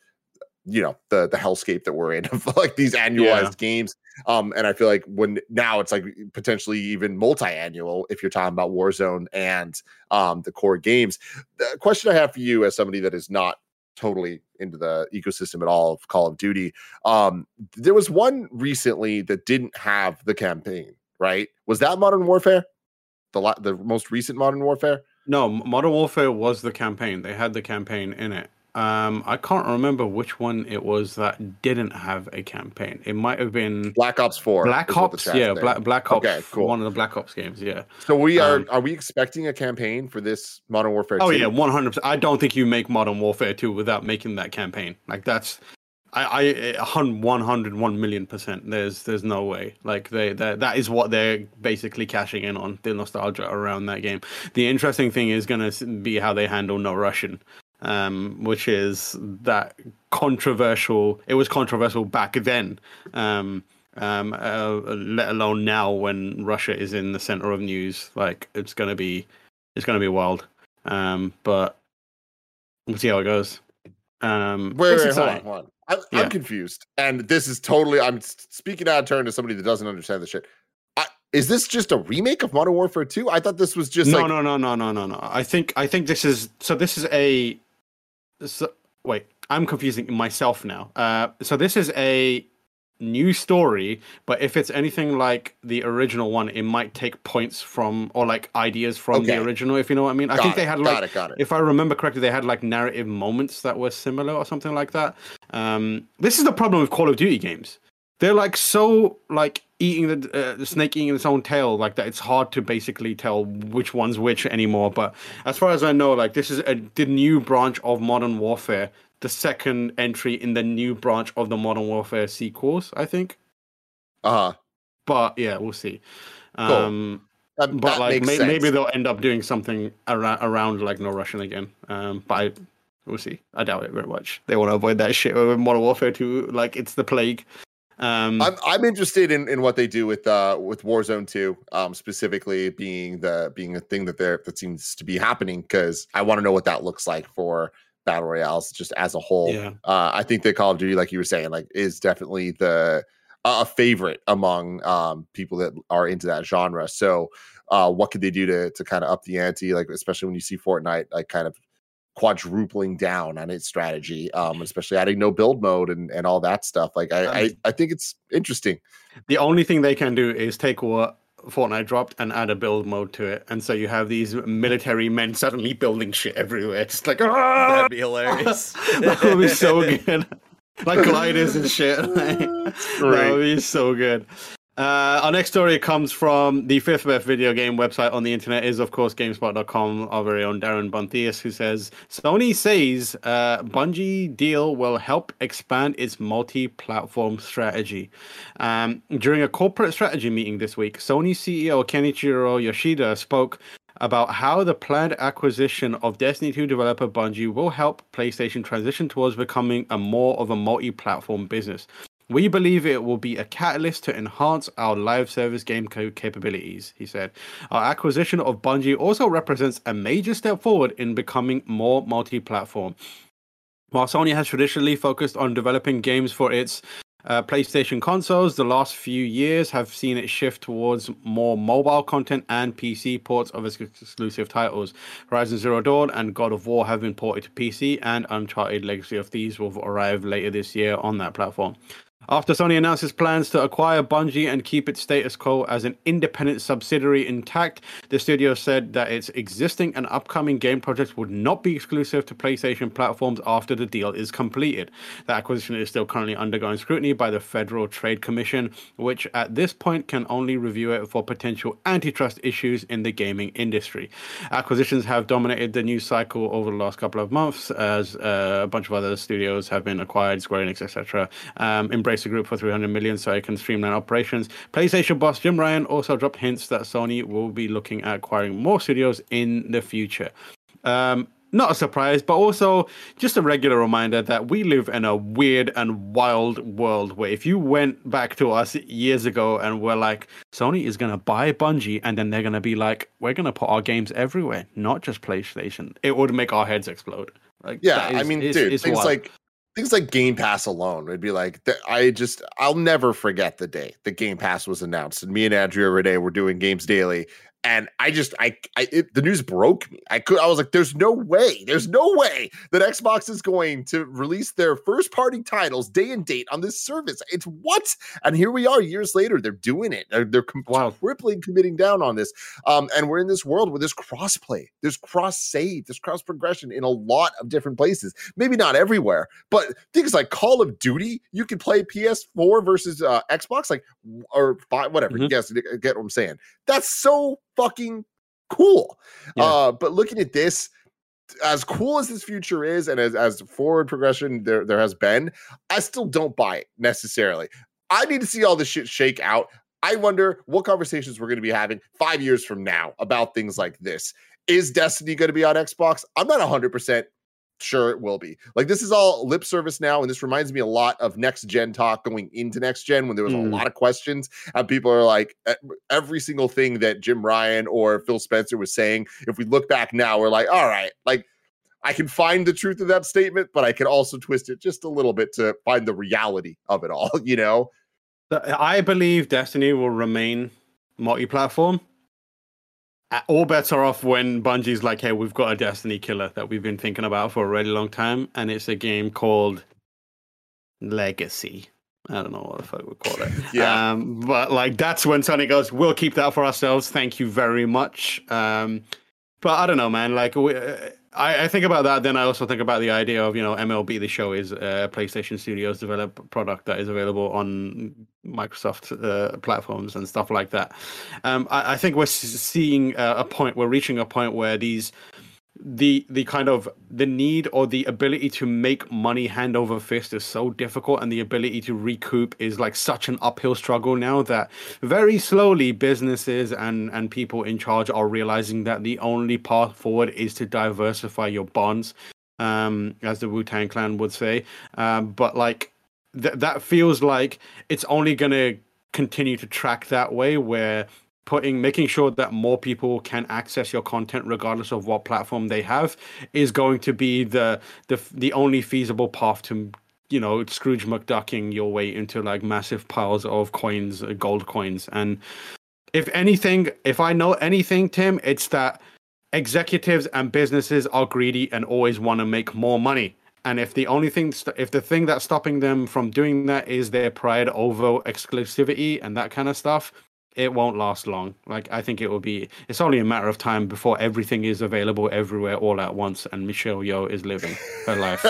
hellscape that we're in of like these annualized games. And I feel like now it's like potentially even multi-annual if you're talking about Warzone and the core games. The question I have for you, as somebody that is not totally into the ecosystem at all of Call of Duty, there was one recently that didn't have the campaign, right? Was that Modern Warfare? The most recent Modern Warfare? No, Modern Warfare was the campaign. They had the campaign in it. I can't remember which one it was that didn't have a campaign. It might have been Black Ops 4. Black Ops, yeah, Black Ops. Okay, cool. One of the Black Ops games, yeah. So are we expecting a campaign for this Modern Warfare 2? Oh yeah, 100%. I don't think you make Modern Warfare 2 without making that campaign. Like, that's 101 million%. There's no way. Like, that is what they're basically cashing in on, the nostalgia around that game. The interesting thing is going to be how they handle No Russian. Which is that controversial. It was controversial back then, let alone now when Russia is in the center of news. Like, it's gonna be wild. But we'll see how it goes. Wait, hold on. I'm confused, and this is totally. I'm speaking out of turn to somebody that doesn't understand the shit. Is this just a remake of Modern Warfare 2? I thought this was just no. I think this is a. So, wait, I'm confusing myself now. So this is a new story, but if it's anything like the original one, it might take points from, or like ideas from the original, if you know what I mean. I think they had like, if I remember correctly, they had like narrative moments that were similar or something like that. This is the problem with Call of Duty games. They're like so like eating the snake eating its own tail, like that. It's hard to basically tell which one's which anymore. But as far as I know, like this is the new branch of Modern Warfare, the second entry in the new branch of the Modern Warfare sequels, I think. But yeah, we'll see. Cool. But like maybe they'll end up doing something around like No Russian again. But we'll see. I doubt it very much. They want to avoid that shit with Modern Warfare 2. Like, it's the plague. I'm interested in what they do with Warzone 2, specifically being a thing that seems to be happening, because I want to know what that looks like for battle royales just as a whole. Yeah. I think that Call of Duty, like you were saying, like is definitely a favorite among people that are into that genre. So what could they do to kind of up the ante, like especially when you see Fortnite like kind of quadrupling down on its strategy, especially adding no build mode and all that stuff. Like I think it's interesting. The only thing they can do is take what Fortnite dropped and add a build mode to it, and so you have these military men suddenly building shit everywhere. Just like, that'd be hilarious. That would be so good. Like gliders and shit. That would be so good. Our next story comes from the fifth best video game website on the internet is, of course, GameSpot.com. Our very own Darren Bontheus, who says, Sony says Bungie deal will help expand its multi-platform strategy. During a corporate strategy meeting this week, Sony CEO Kenichiro Yoshida spoke about how the planned acquisition of Destiny 2 developer Bungie will help PlayStation transition towards becoming more of a multi-platform business. We believe it will be a catalyst to enhance our live service game capabilities, he said. Our acquisition of Bungie also represents a major step forward in becoming more multi-platform. While Sony has traditionally focused on developing games for its PlayStation consoles, the last few years have seen it shift towards more mobile content and PC ports of its exclusive titles. Horizon Zero Dawn and God of War have been ported to PC, and Uncharted Legacy of Thieves will arrive later this year on that platform. After Sony announced its plans to acquire Bungie and keep its status quo as an independent subsidiary intact, the studio said that its existing and upcoming game projects would not be exclusive to PlayStation platforms after the deal is completed. The acquisition is still currently undergoing scrutiny by the Federal Trade Commission, which at this point can only review it for potential antitrust issues in the gaming industry. Acquisitions have dominated the news cycle over the last couple of months as a bunch of other studios have been acquired, Square Enix, etc. Embrace the group for $300 million so it can streamline operations. PlayStation boss Jim Ryan also dropped hints that Sony will be looking at acquiring more studios in the future. Not a surprise, but also just a regular reminder that we live in a weird and wild world where if you went back to us years ago and were like, Sony is going to buy Bungie, and then they're going to be like, we're going to put our games everywhere, not just PlayStation, it would make our heads explode. Like, yeah, I mean, dude, things like Game Pass alone would be like, I'll never forget the day that Game Pass was announced, and me and Andrea Renee were doing Games Daily, and the news broke me. I was like, there's no way that Xbox is going to release their first party titles day and date on this service. It's what? And here we are years later, they're doing it. They're crippling committing down on this. And we're in this world where there's cross-play, there's cross-save, there's cross-progression in a lot of different places. Maybe not everywhere, but things like Call of Duty, you can play PS4 versus Xbox, or whatever. Mm-hmm. You guys get what I'm saying. That's so fucking cool. Yeah. But looking at this, as cool as this future is, and as forward progression there has been, I still don't buy it necessarily. I need to see all this shit shake out. I wonder what conversations we're going to be having 5 years from now about things like this. Is Destiny going to be on Xbox? I'm not 100% sure it will be. Like, this is all lip service now, and this reminds me a lot of next gen talk going into next gen when there was a lot of questions, and people are like, every single thing that Jim Ryan or Phil Spencer was saying, if we look back now, we're like, all right, like, I can find the truth of that statement, but I can also twist it just a little bit to find the reality of it all, you know? I believe Destiny will remain multi-platform. All bets are off when Bungie's like, hey, we've got a Destiny killer that we've been thinking about for a really long time, and it's a game called Legacy. I don't know what the fuck we call it. Yeah. But like, that's when Sony goes, we'll keep that for ourselves. Thank you very much. But I don't know, man. Like, I think about that. Then I also think about the idea of, MLB The Show is a PlayStation Studios developed product that is available on Microsoft platforms and stuff like that. I think we're seeing we're reaching a point where the kind of the need or the ability to make money hand over fist is so difficult, and the ability to recoup is like such an uphill struggle now that very slowly businesses and people in charge are realizing that the only path forward is to diversify your bonds, as the Wu-Tang Clan would say. But like that feels like it's only going to continue to track that way, where making sure that more people can access your content regardless of what platform they have is going to be the only feasible path to, Scrooge McDucking your way into like massive piles of coins, gold coins. And if I know anything, Tim, it's that executives and businesses are greedy and always want to make more money. And if the thing that's stopping them from doing that is their pride over exclusivity and that kind of stuff, it won't last long. Like, I think it's only a matter of time before everything is available everywhere all at once and Michelle Yeoh is living her life.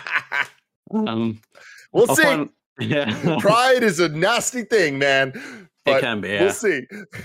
We'll see. Yeah. Pride is a nasty thing, man. It can be, yeah. We'll see.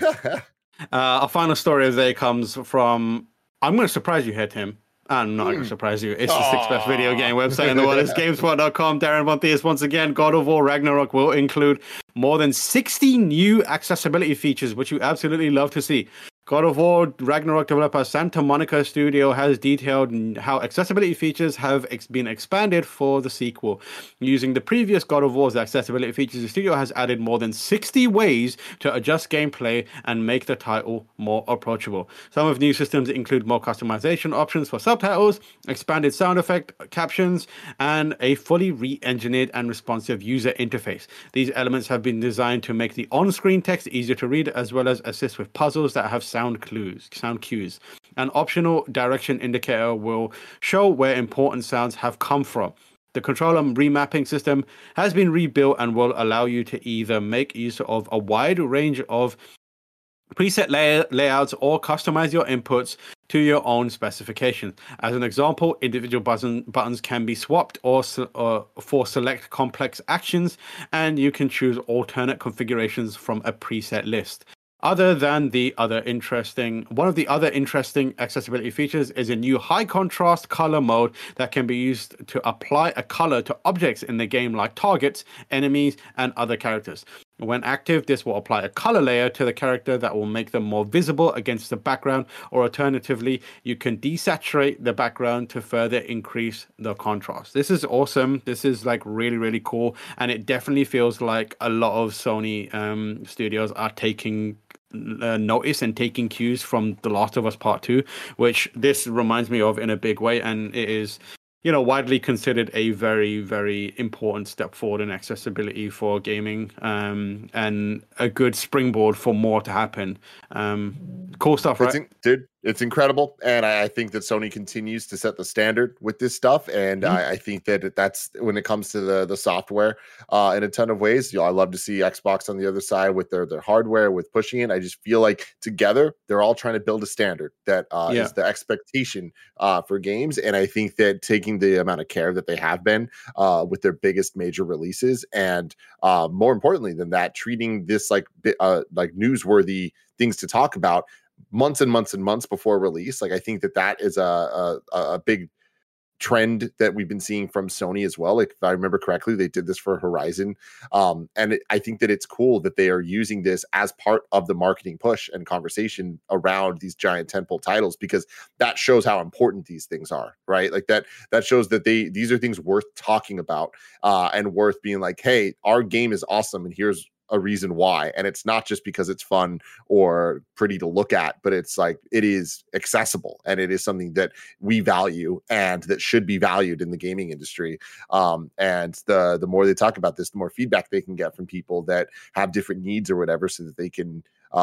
Our final story of the day comes from, I'm going to surprise you here, Tim. I'm not going to surprise you. It's the sixth best video game website in the world. It's GameSpot.com. Darren Von Theus once again. God of War Ragnarok will include more than 60 new accessibility features, which you absolutely love to see. God of War Ragnarok developer Santa Monica Studio has detailed how accessibility features have been expanded for the sequel. Using the previous God of War's accessibility features, the studio has added more than 60 ways to adjust gameplay and make the title more approachable. Some of the new systems include more customization options for subtitles, expanded sound effect captions, and a fully re-engineered and responsive user interface. These elements have been designed to make the on-screen text easier to read, as well as assist with puzzles that have sound cues. An optional direction indicator will show where important sounds have come from. The controller remapping system has been rebuilt and will allow you to either make use of a wide range of preset layouts or customize your inputs to your own specifications. As an example, individual buttons can be swapped or for select complex actions, and you can choose alternate configurations from a preset list. One of the other interesting accessibility features is a new high contrast color mode that can be used to apply a color to objects in the game like targets, enemies, and other characters. When active, this will apply a color layer to the character that will make them more visible against the background, or alternatively, you can desaturate the background to further increase the contrast. This is awesome. This is like really, really cool. And it definitely feels like a lot of Sony studios are taking notice and taking cues from The Last of Us Part 2, which this reminds me of in a big way. And it is, widely considered a very, very important step forward in accessibility for gaming, and a good springboard for more to happen. Cool stuff, right? Dude, it's incredible. And I think that Sony continues to set the standard with this stuff. And I think that that's when it comes to the software in a ton of ways. I love to see Xbox on the other side with their hardware, with pushing it. I just feel like together, they're all trying to build a standard that is the expectation for games. And I think that taking the amount of care that they have been with their biggest major releases, and more importantly than that, treating this like newsworthy things to talk about months and months and months before release. Like, I think that is a big trend that we've been seeing from Sony as well. Like, if I remember correctly, they did this for Horizon. I think that it's cool that they are using this as part of the marketing push and conversation around these giant tentpole titles, because that shows how important these things are, right? Like that shows that these are things worth talking about, and worth being like, hey, our game is awesome, and here's a reason why. And it's not just because it's fun or pretty to look at, but it's like, it is accessible, and it is something that we value and that should be valued in the gaming industry. And the more they talk about this, the more feedback they can get from people that have different needs or whatever, so that they can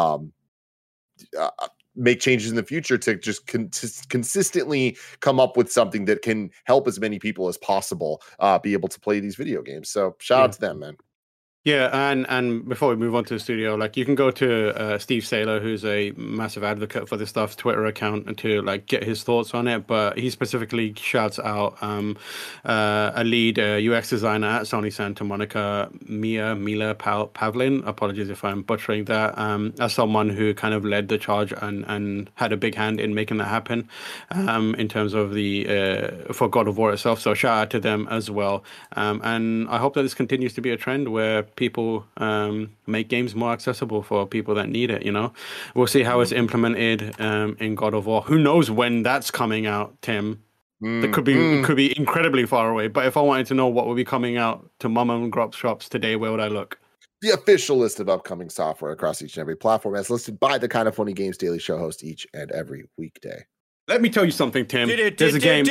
make changes in the future to just consistently come up with something that can help as many people as possible be able to play these video games. So shout out to them, man. Yeah, and before we move on to the studio, like, you can go to Steve Saylor, who's a massive advocate for this stuff, Twitter account, to like get his thoughts on it. But he specifically shouts out a lead UX designer at Sony Santa Monica, Mila Pavlin. Apologies if I'm butchering that. As someone who kind of led the charge and had a big hand in making that happen, in terms of the for God of War itself. So shout out to them as well. And I hope that this continues to be a trend where people make games more accessible for people that need it. We'll see how it's implemented in God of War. Who knows when that's coming out, Tim? It could be incredibly far away. But if I wanted to know what will be coming out to mom and grop shops today, where would I look? The official list of upcoming software across each and every platform, as listed by the Kind of Funny Games Daily Show host each and every weekday. Let me tell you something, Tim. There's a game.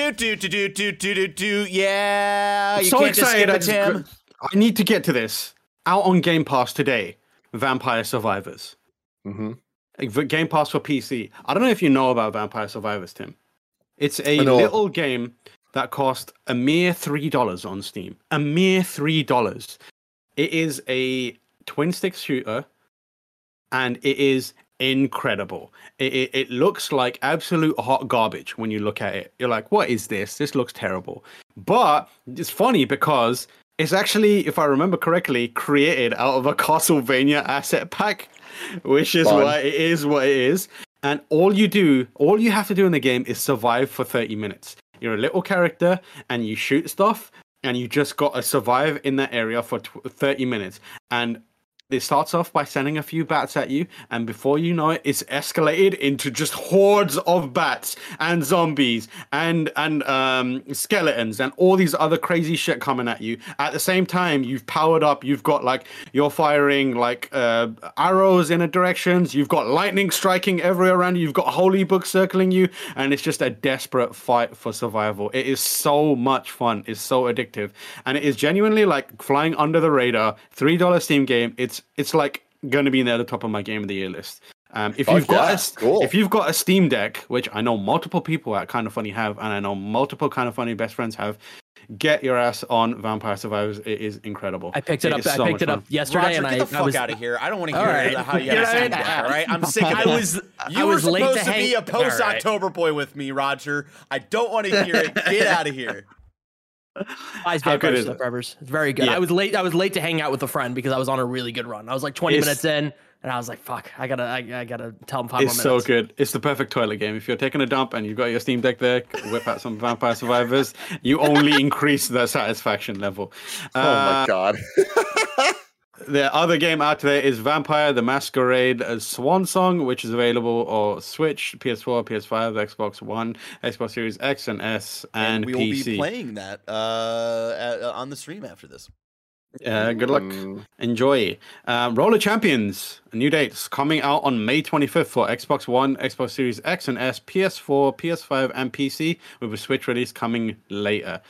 Yeah, I'm so excited, Tim. I need to get to this. Out on Game Pass today, Vampire Survivors. Game Pass for PC. I don't know if you know about Vampire Survivors, Tim. It's a little game that cost a mere $3 on Steam. A mere $3. It is a twin-stick shooter, and it is incredible. It looks like absolute hot garbage when you look at it. You're like, what is this? This looks terrible. But it's funny because It's actually, if I remember correctly, created out of a Castlevania asset pack, which is why it is what it is. And all you have to do in the game is survive for 30 minutes. You're a little character and you shoot stuff and you just got to survive in that area for 30 minutes. And it starts off by sending a few bats at you, and before you know it, it's escalated into just hordes of bats and zombies and skeletons and all these other crazy shit coming at you. At the same time, you've powered up. You've got you're firing arrows in a directions. You've got lightning striking everywhere around you. You've got holy books circling you, and it's just a desperate fight for survival. It is so much fun. It's so addictive, and it is genuinely like flying under the radar. $3 Steam game. It's like going to be near the top of my game of the year list. If you've got a Steam Deck, which I know multiple people at Kind of Funny have, and I know multiple Kind of Funny best friends have, get your ass on Vampire Survivors. It is incredible. I picked it up. I picked it up yesterday, Roger, and get the fuck out of here. I don't want to hear how you got a Steam Deck. All right, I'm sick of it. You were supposed to be a post-October boy with me, Roger. I don't want to hear it. Get out of here. Vampire Survivors. It's very good. Yeah. I was late to hang out with a friend because I was on a really good run. I was like 20 minutes in, and I was like, "Fuck, I gotta tell him 5 more minutes." It's so good. It's the perfect toilet game. If you're taking a dump and you've got your Steam Deck there, whip out some Vampire Survivors. You only increase the satisfaction level. Oh my god. The other game out today is Vampire the Masquerade Swan Song, which is available on Switch, PS4, PS5, Xbox One, Xbox Series X and S, and we will PC. be playing that on the stream after this. Good luck. Enjoy. Roller Champions, new dates coming out on May 25th for Xbox One, Xbox Series X and S, PS4, PS5, and PC, with a Switch release coming later.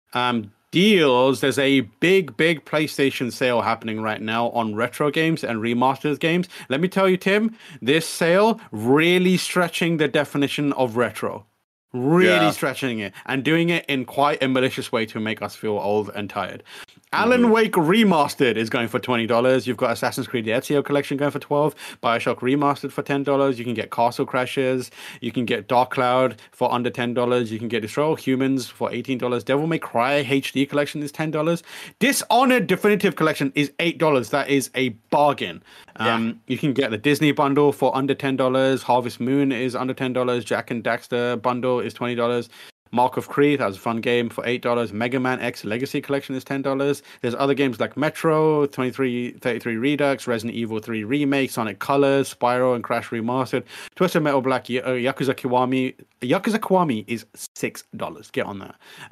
Deals, there's a big PlayStation sale happening right now on retro games and remastered games. Let me tell you, Tim, this sale really stretching the definition of retro. Really stretching it and doing it in quite a malicious way to make us feel old and tired. Alan Wake Remastered is going for $20. You've got Assassin's Creed the Ezio Collection going for $12. BioShock Remastered for $10. You can get Castle Crashers. You can get Dark Cloud for under $10. You can get Destroy All Humans for $18. Devil May Cry HD Collection is $10. Dishonored Definitive Collection is $8. That is a bargain. You can get the Disney bundle for under $10. Harvest Moon is under $10. Jack and Daxter bundle is $20. Mark of Cree, that was a fun game, for $8. Mega Man X Legacy Collection is $10. There's other games like Metro, 2333 Redux, Resident Evil 3 Remake, Sonic Colors, Spyro and Crash Remastered, Twisted Metal Black, Yakuza Kiwami. Yakuza Kiwami is $6. Get on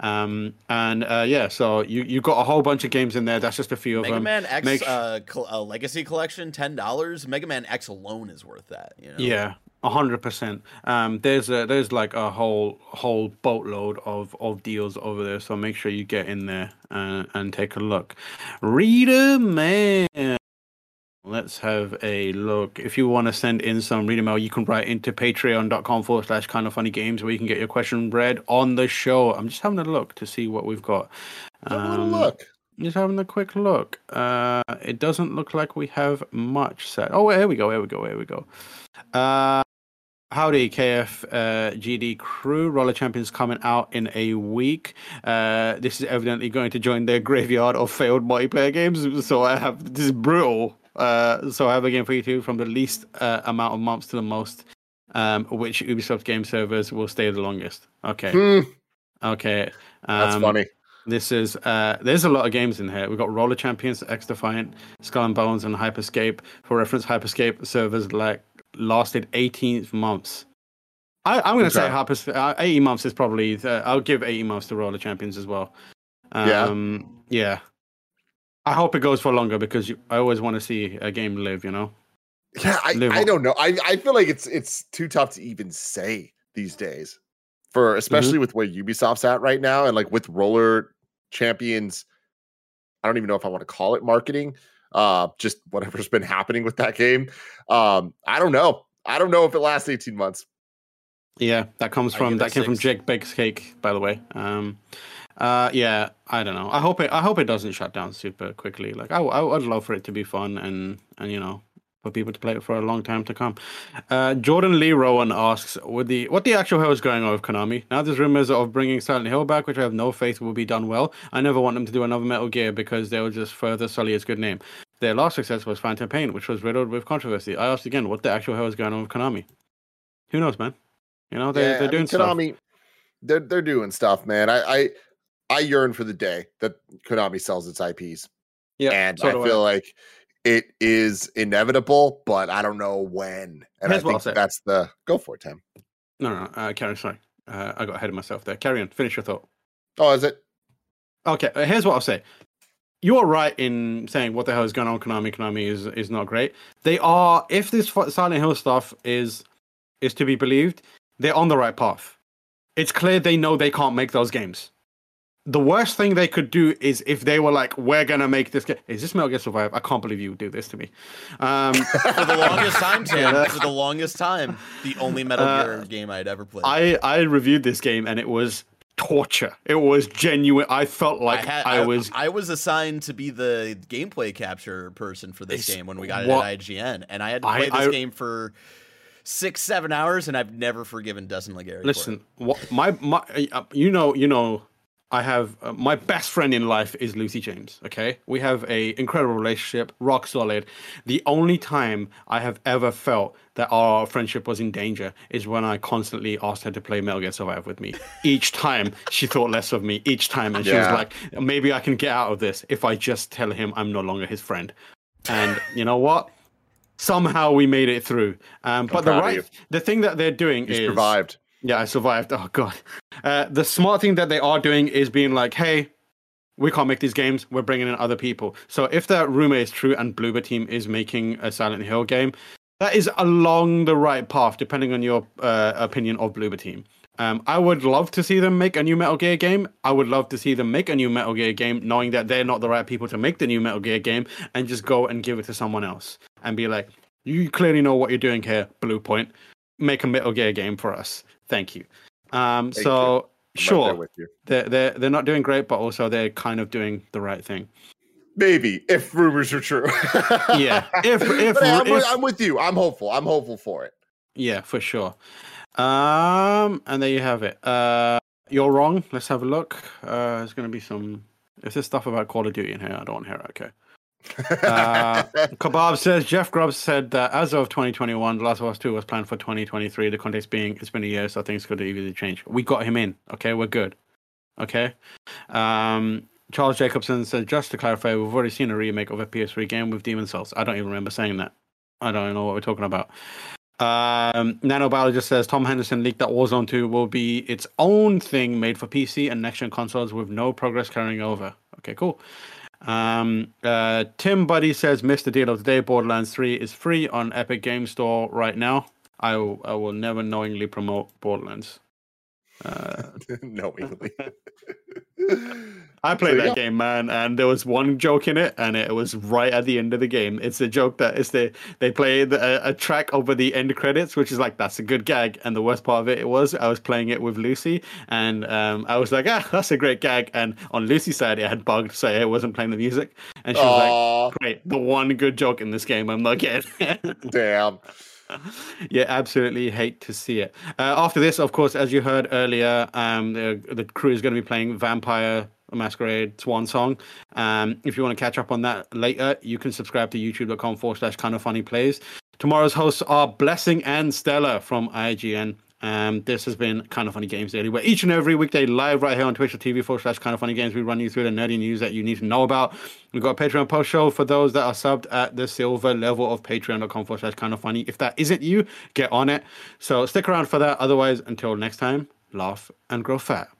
that. So you got a whole bunch of games in there. That's just a few of them. Mega Man X Legacy Collection, $10. Mega Man X alone is worth that. You know? Yeah. 100%. There's like a whole boatload of deals over there, so make sure you get in there and take a look. Reader mail. Let's have a look. If you want to send in some reader mail, you can write into patreon.com/kindoffunnygames, where you can get your question read on the show. I'm just having a look to see what we've got. Have a little look. Just having a quick look. It doesn't look like we have much set. Oh, here we go. Howdy, GD crew. Roller Champions coming out in a week. This is evidently going to join their graveyard of failed multiplayer games. So this is brutal. So I have a game for you too, from the least amount of months to the most, which Ubisoft game servers will stay the longest. Okay. Okay. That's funny. This is there's a lot of games in here. We've got Roller Champions, X Defiant, Skull and Bones, and Hyperscape. For reference, Hyperscape servers lasted 18 months. I'm going to say 18 months is probably. I'll give 18 months to Roller Champions as well. Yeah. I hope it goes for longer, because I always want to see a game live. You know. Yeah, I don't know. I feel like it's too tough to even say these days, for especially with where Ubisoft's at right now, and like with Roller Champions. I don't even know if I want to call it marketing. Just whatever's been happening with that game. I don't know if it lasts 18 months. Yeah, that came from Jake Bakes Cake, by the way. Yeah, I don't know. I hope it doesn't shut down super quickly. Like I'd love for it to be fun and for people to play it for a long time to come. Jordan Lee Rowan asks, what the actual hell is going on with Konami? Now there's rumors of bringing Silent Hill back, which I have no faith will be done well. I never want them to do another Metal Gear because they will just further sully its good name. Their last success was Phantom Pain, which was riddled with controversy. I asked again, what the actual hell is going on with Konami? Who knows, man? You know, they're doing Konami, stuff. They're doing stuff, man. I yearn for the day that Konami sells its IPs. Yeah, and I feel like it is inevitable, but I don't know when. And I think that's the go for it, Tim. No, Karen, sorry. I got ahead of myself there. Carry on. Finish your thought. Oh, is it? Okay, here's what I'll say. You're right in saying what the hell is going on with Konami. Konami is not great. They are, if this Silent Hill stuff is to be believed, they're on the right path. It's clear they know they can't make those games. The worst thing they could do is if they were like, we're going to make this game. Is this Metal Gear Survive? I can't believe you would do this to me. For the longest time, Tim. For the longest time. The only Metal Gear game I'd ever played. I reviewed this game and it was torture. It was genuine. I felt like I was assigned to be the gameplay capture person for this game when we got it at IGN. And I had to play this game for 6-7 hours, and I've never forgiven Dustin Legary. Listen, you know, I have my best friend in life is Lucy James. Okay, we have a incredible relationship, rock solid. The only time I have ever felt that our friendship was in danger is when I constantly asked her to play Metal Gear Survive with me. Each time she thought less of me. Each time, and she was like, "Maybe I can get out of this if I just tell him I'm no longer his friend." And you know what? Somehow we made it through. But the thing that they're doing is survived. Yeah, I survived. Oh, God. The smart thing that they are doing is being like, hey, we can't make these games. We're bringing in other people. So if that rumor is true and Bloober Team is making a Silent Hill game, that is along the right path, depending on your opinion of Bloober Team. I would love to see them make a new Metal Gear game. I would love to see them make a new Metal Gear game, knowing that they're not the right people to make the new Metal Gear game, and just go and give it to someone else and be like, you clearly know what you're doing here, Blue Point. Make a Metal Gear game for us. Thank you. So sure, they're not doing great, but also they're kind of doing the right thing. Maybe if rumors are true. Yeah, I'm with you. I'm hopeful. I'm hopeful for it. Yeah, for sure. And there you have it. You're wrong. Let's have a look. There's going to be some. If there's stuff about Call of Duty in here, I don't want to hear it. Okay. Kebab says Jeff Grubbs said that as of 2021, The Last of Us 2 was planned for 2023. The context being it's been a year, so things could easily change. We got him in. Okay, we're good. Okay. Charles Jacobson says, just to clarify, we've already seen a remake of a PS3 game with Demon's Souls. I don't even remember saying that. I don't know what we're talking about. Nanobiologist says Tom Henderson leaked that Warzone 2 will be its own thing made for PC and next-gen consoles with no progress carrying over. Okay, cool. Tim Buddy says missed the deal of the day. Borderlands 3 is free on Epic Game Store right now. I will never knowingly promote Borderlands. Knowingly. I played that game, man, and there was one joke in it, and it was right at the end of the game. It's a joke that they play a track over the end credits, which is like, that's a good gag. And the worst part of it was I was playing it with Lucy, and I was like, that's a great gag. And on Lucy's side, it had bugged, so it wasn't playing the music. And she was like, great, the one good joke in this game I'm not getting. Damn. Yeah, absolutely hate to see it. After this, of course, as you heard earlier, the crew is going to be playing Vampire Masquerade Swan Song. If you want to catch up on that later, you can subscribe to youtube.com/kindoffunnyplays. Tomorrow's hosts are Blessing and Stella from IGN. This has been Kind of Funny Games Daily, where each and every weekday live right here on twitch.tv/kindoffunnygames, we run you through the nerdy news that you need to know about. We've got a Patreon post show for those that are subbed at the silver level of patreon.com/kindoffunny. If that isn't you, get on it. So stick around for that. Otherwise, until next time, laugh and grow fat.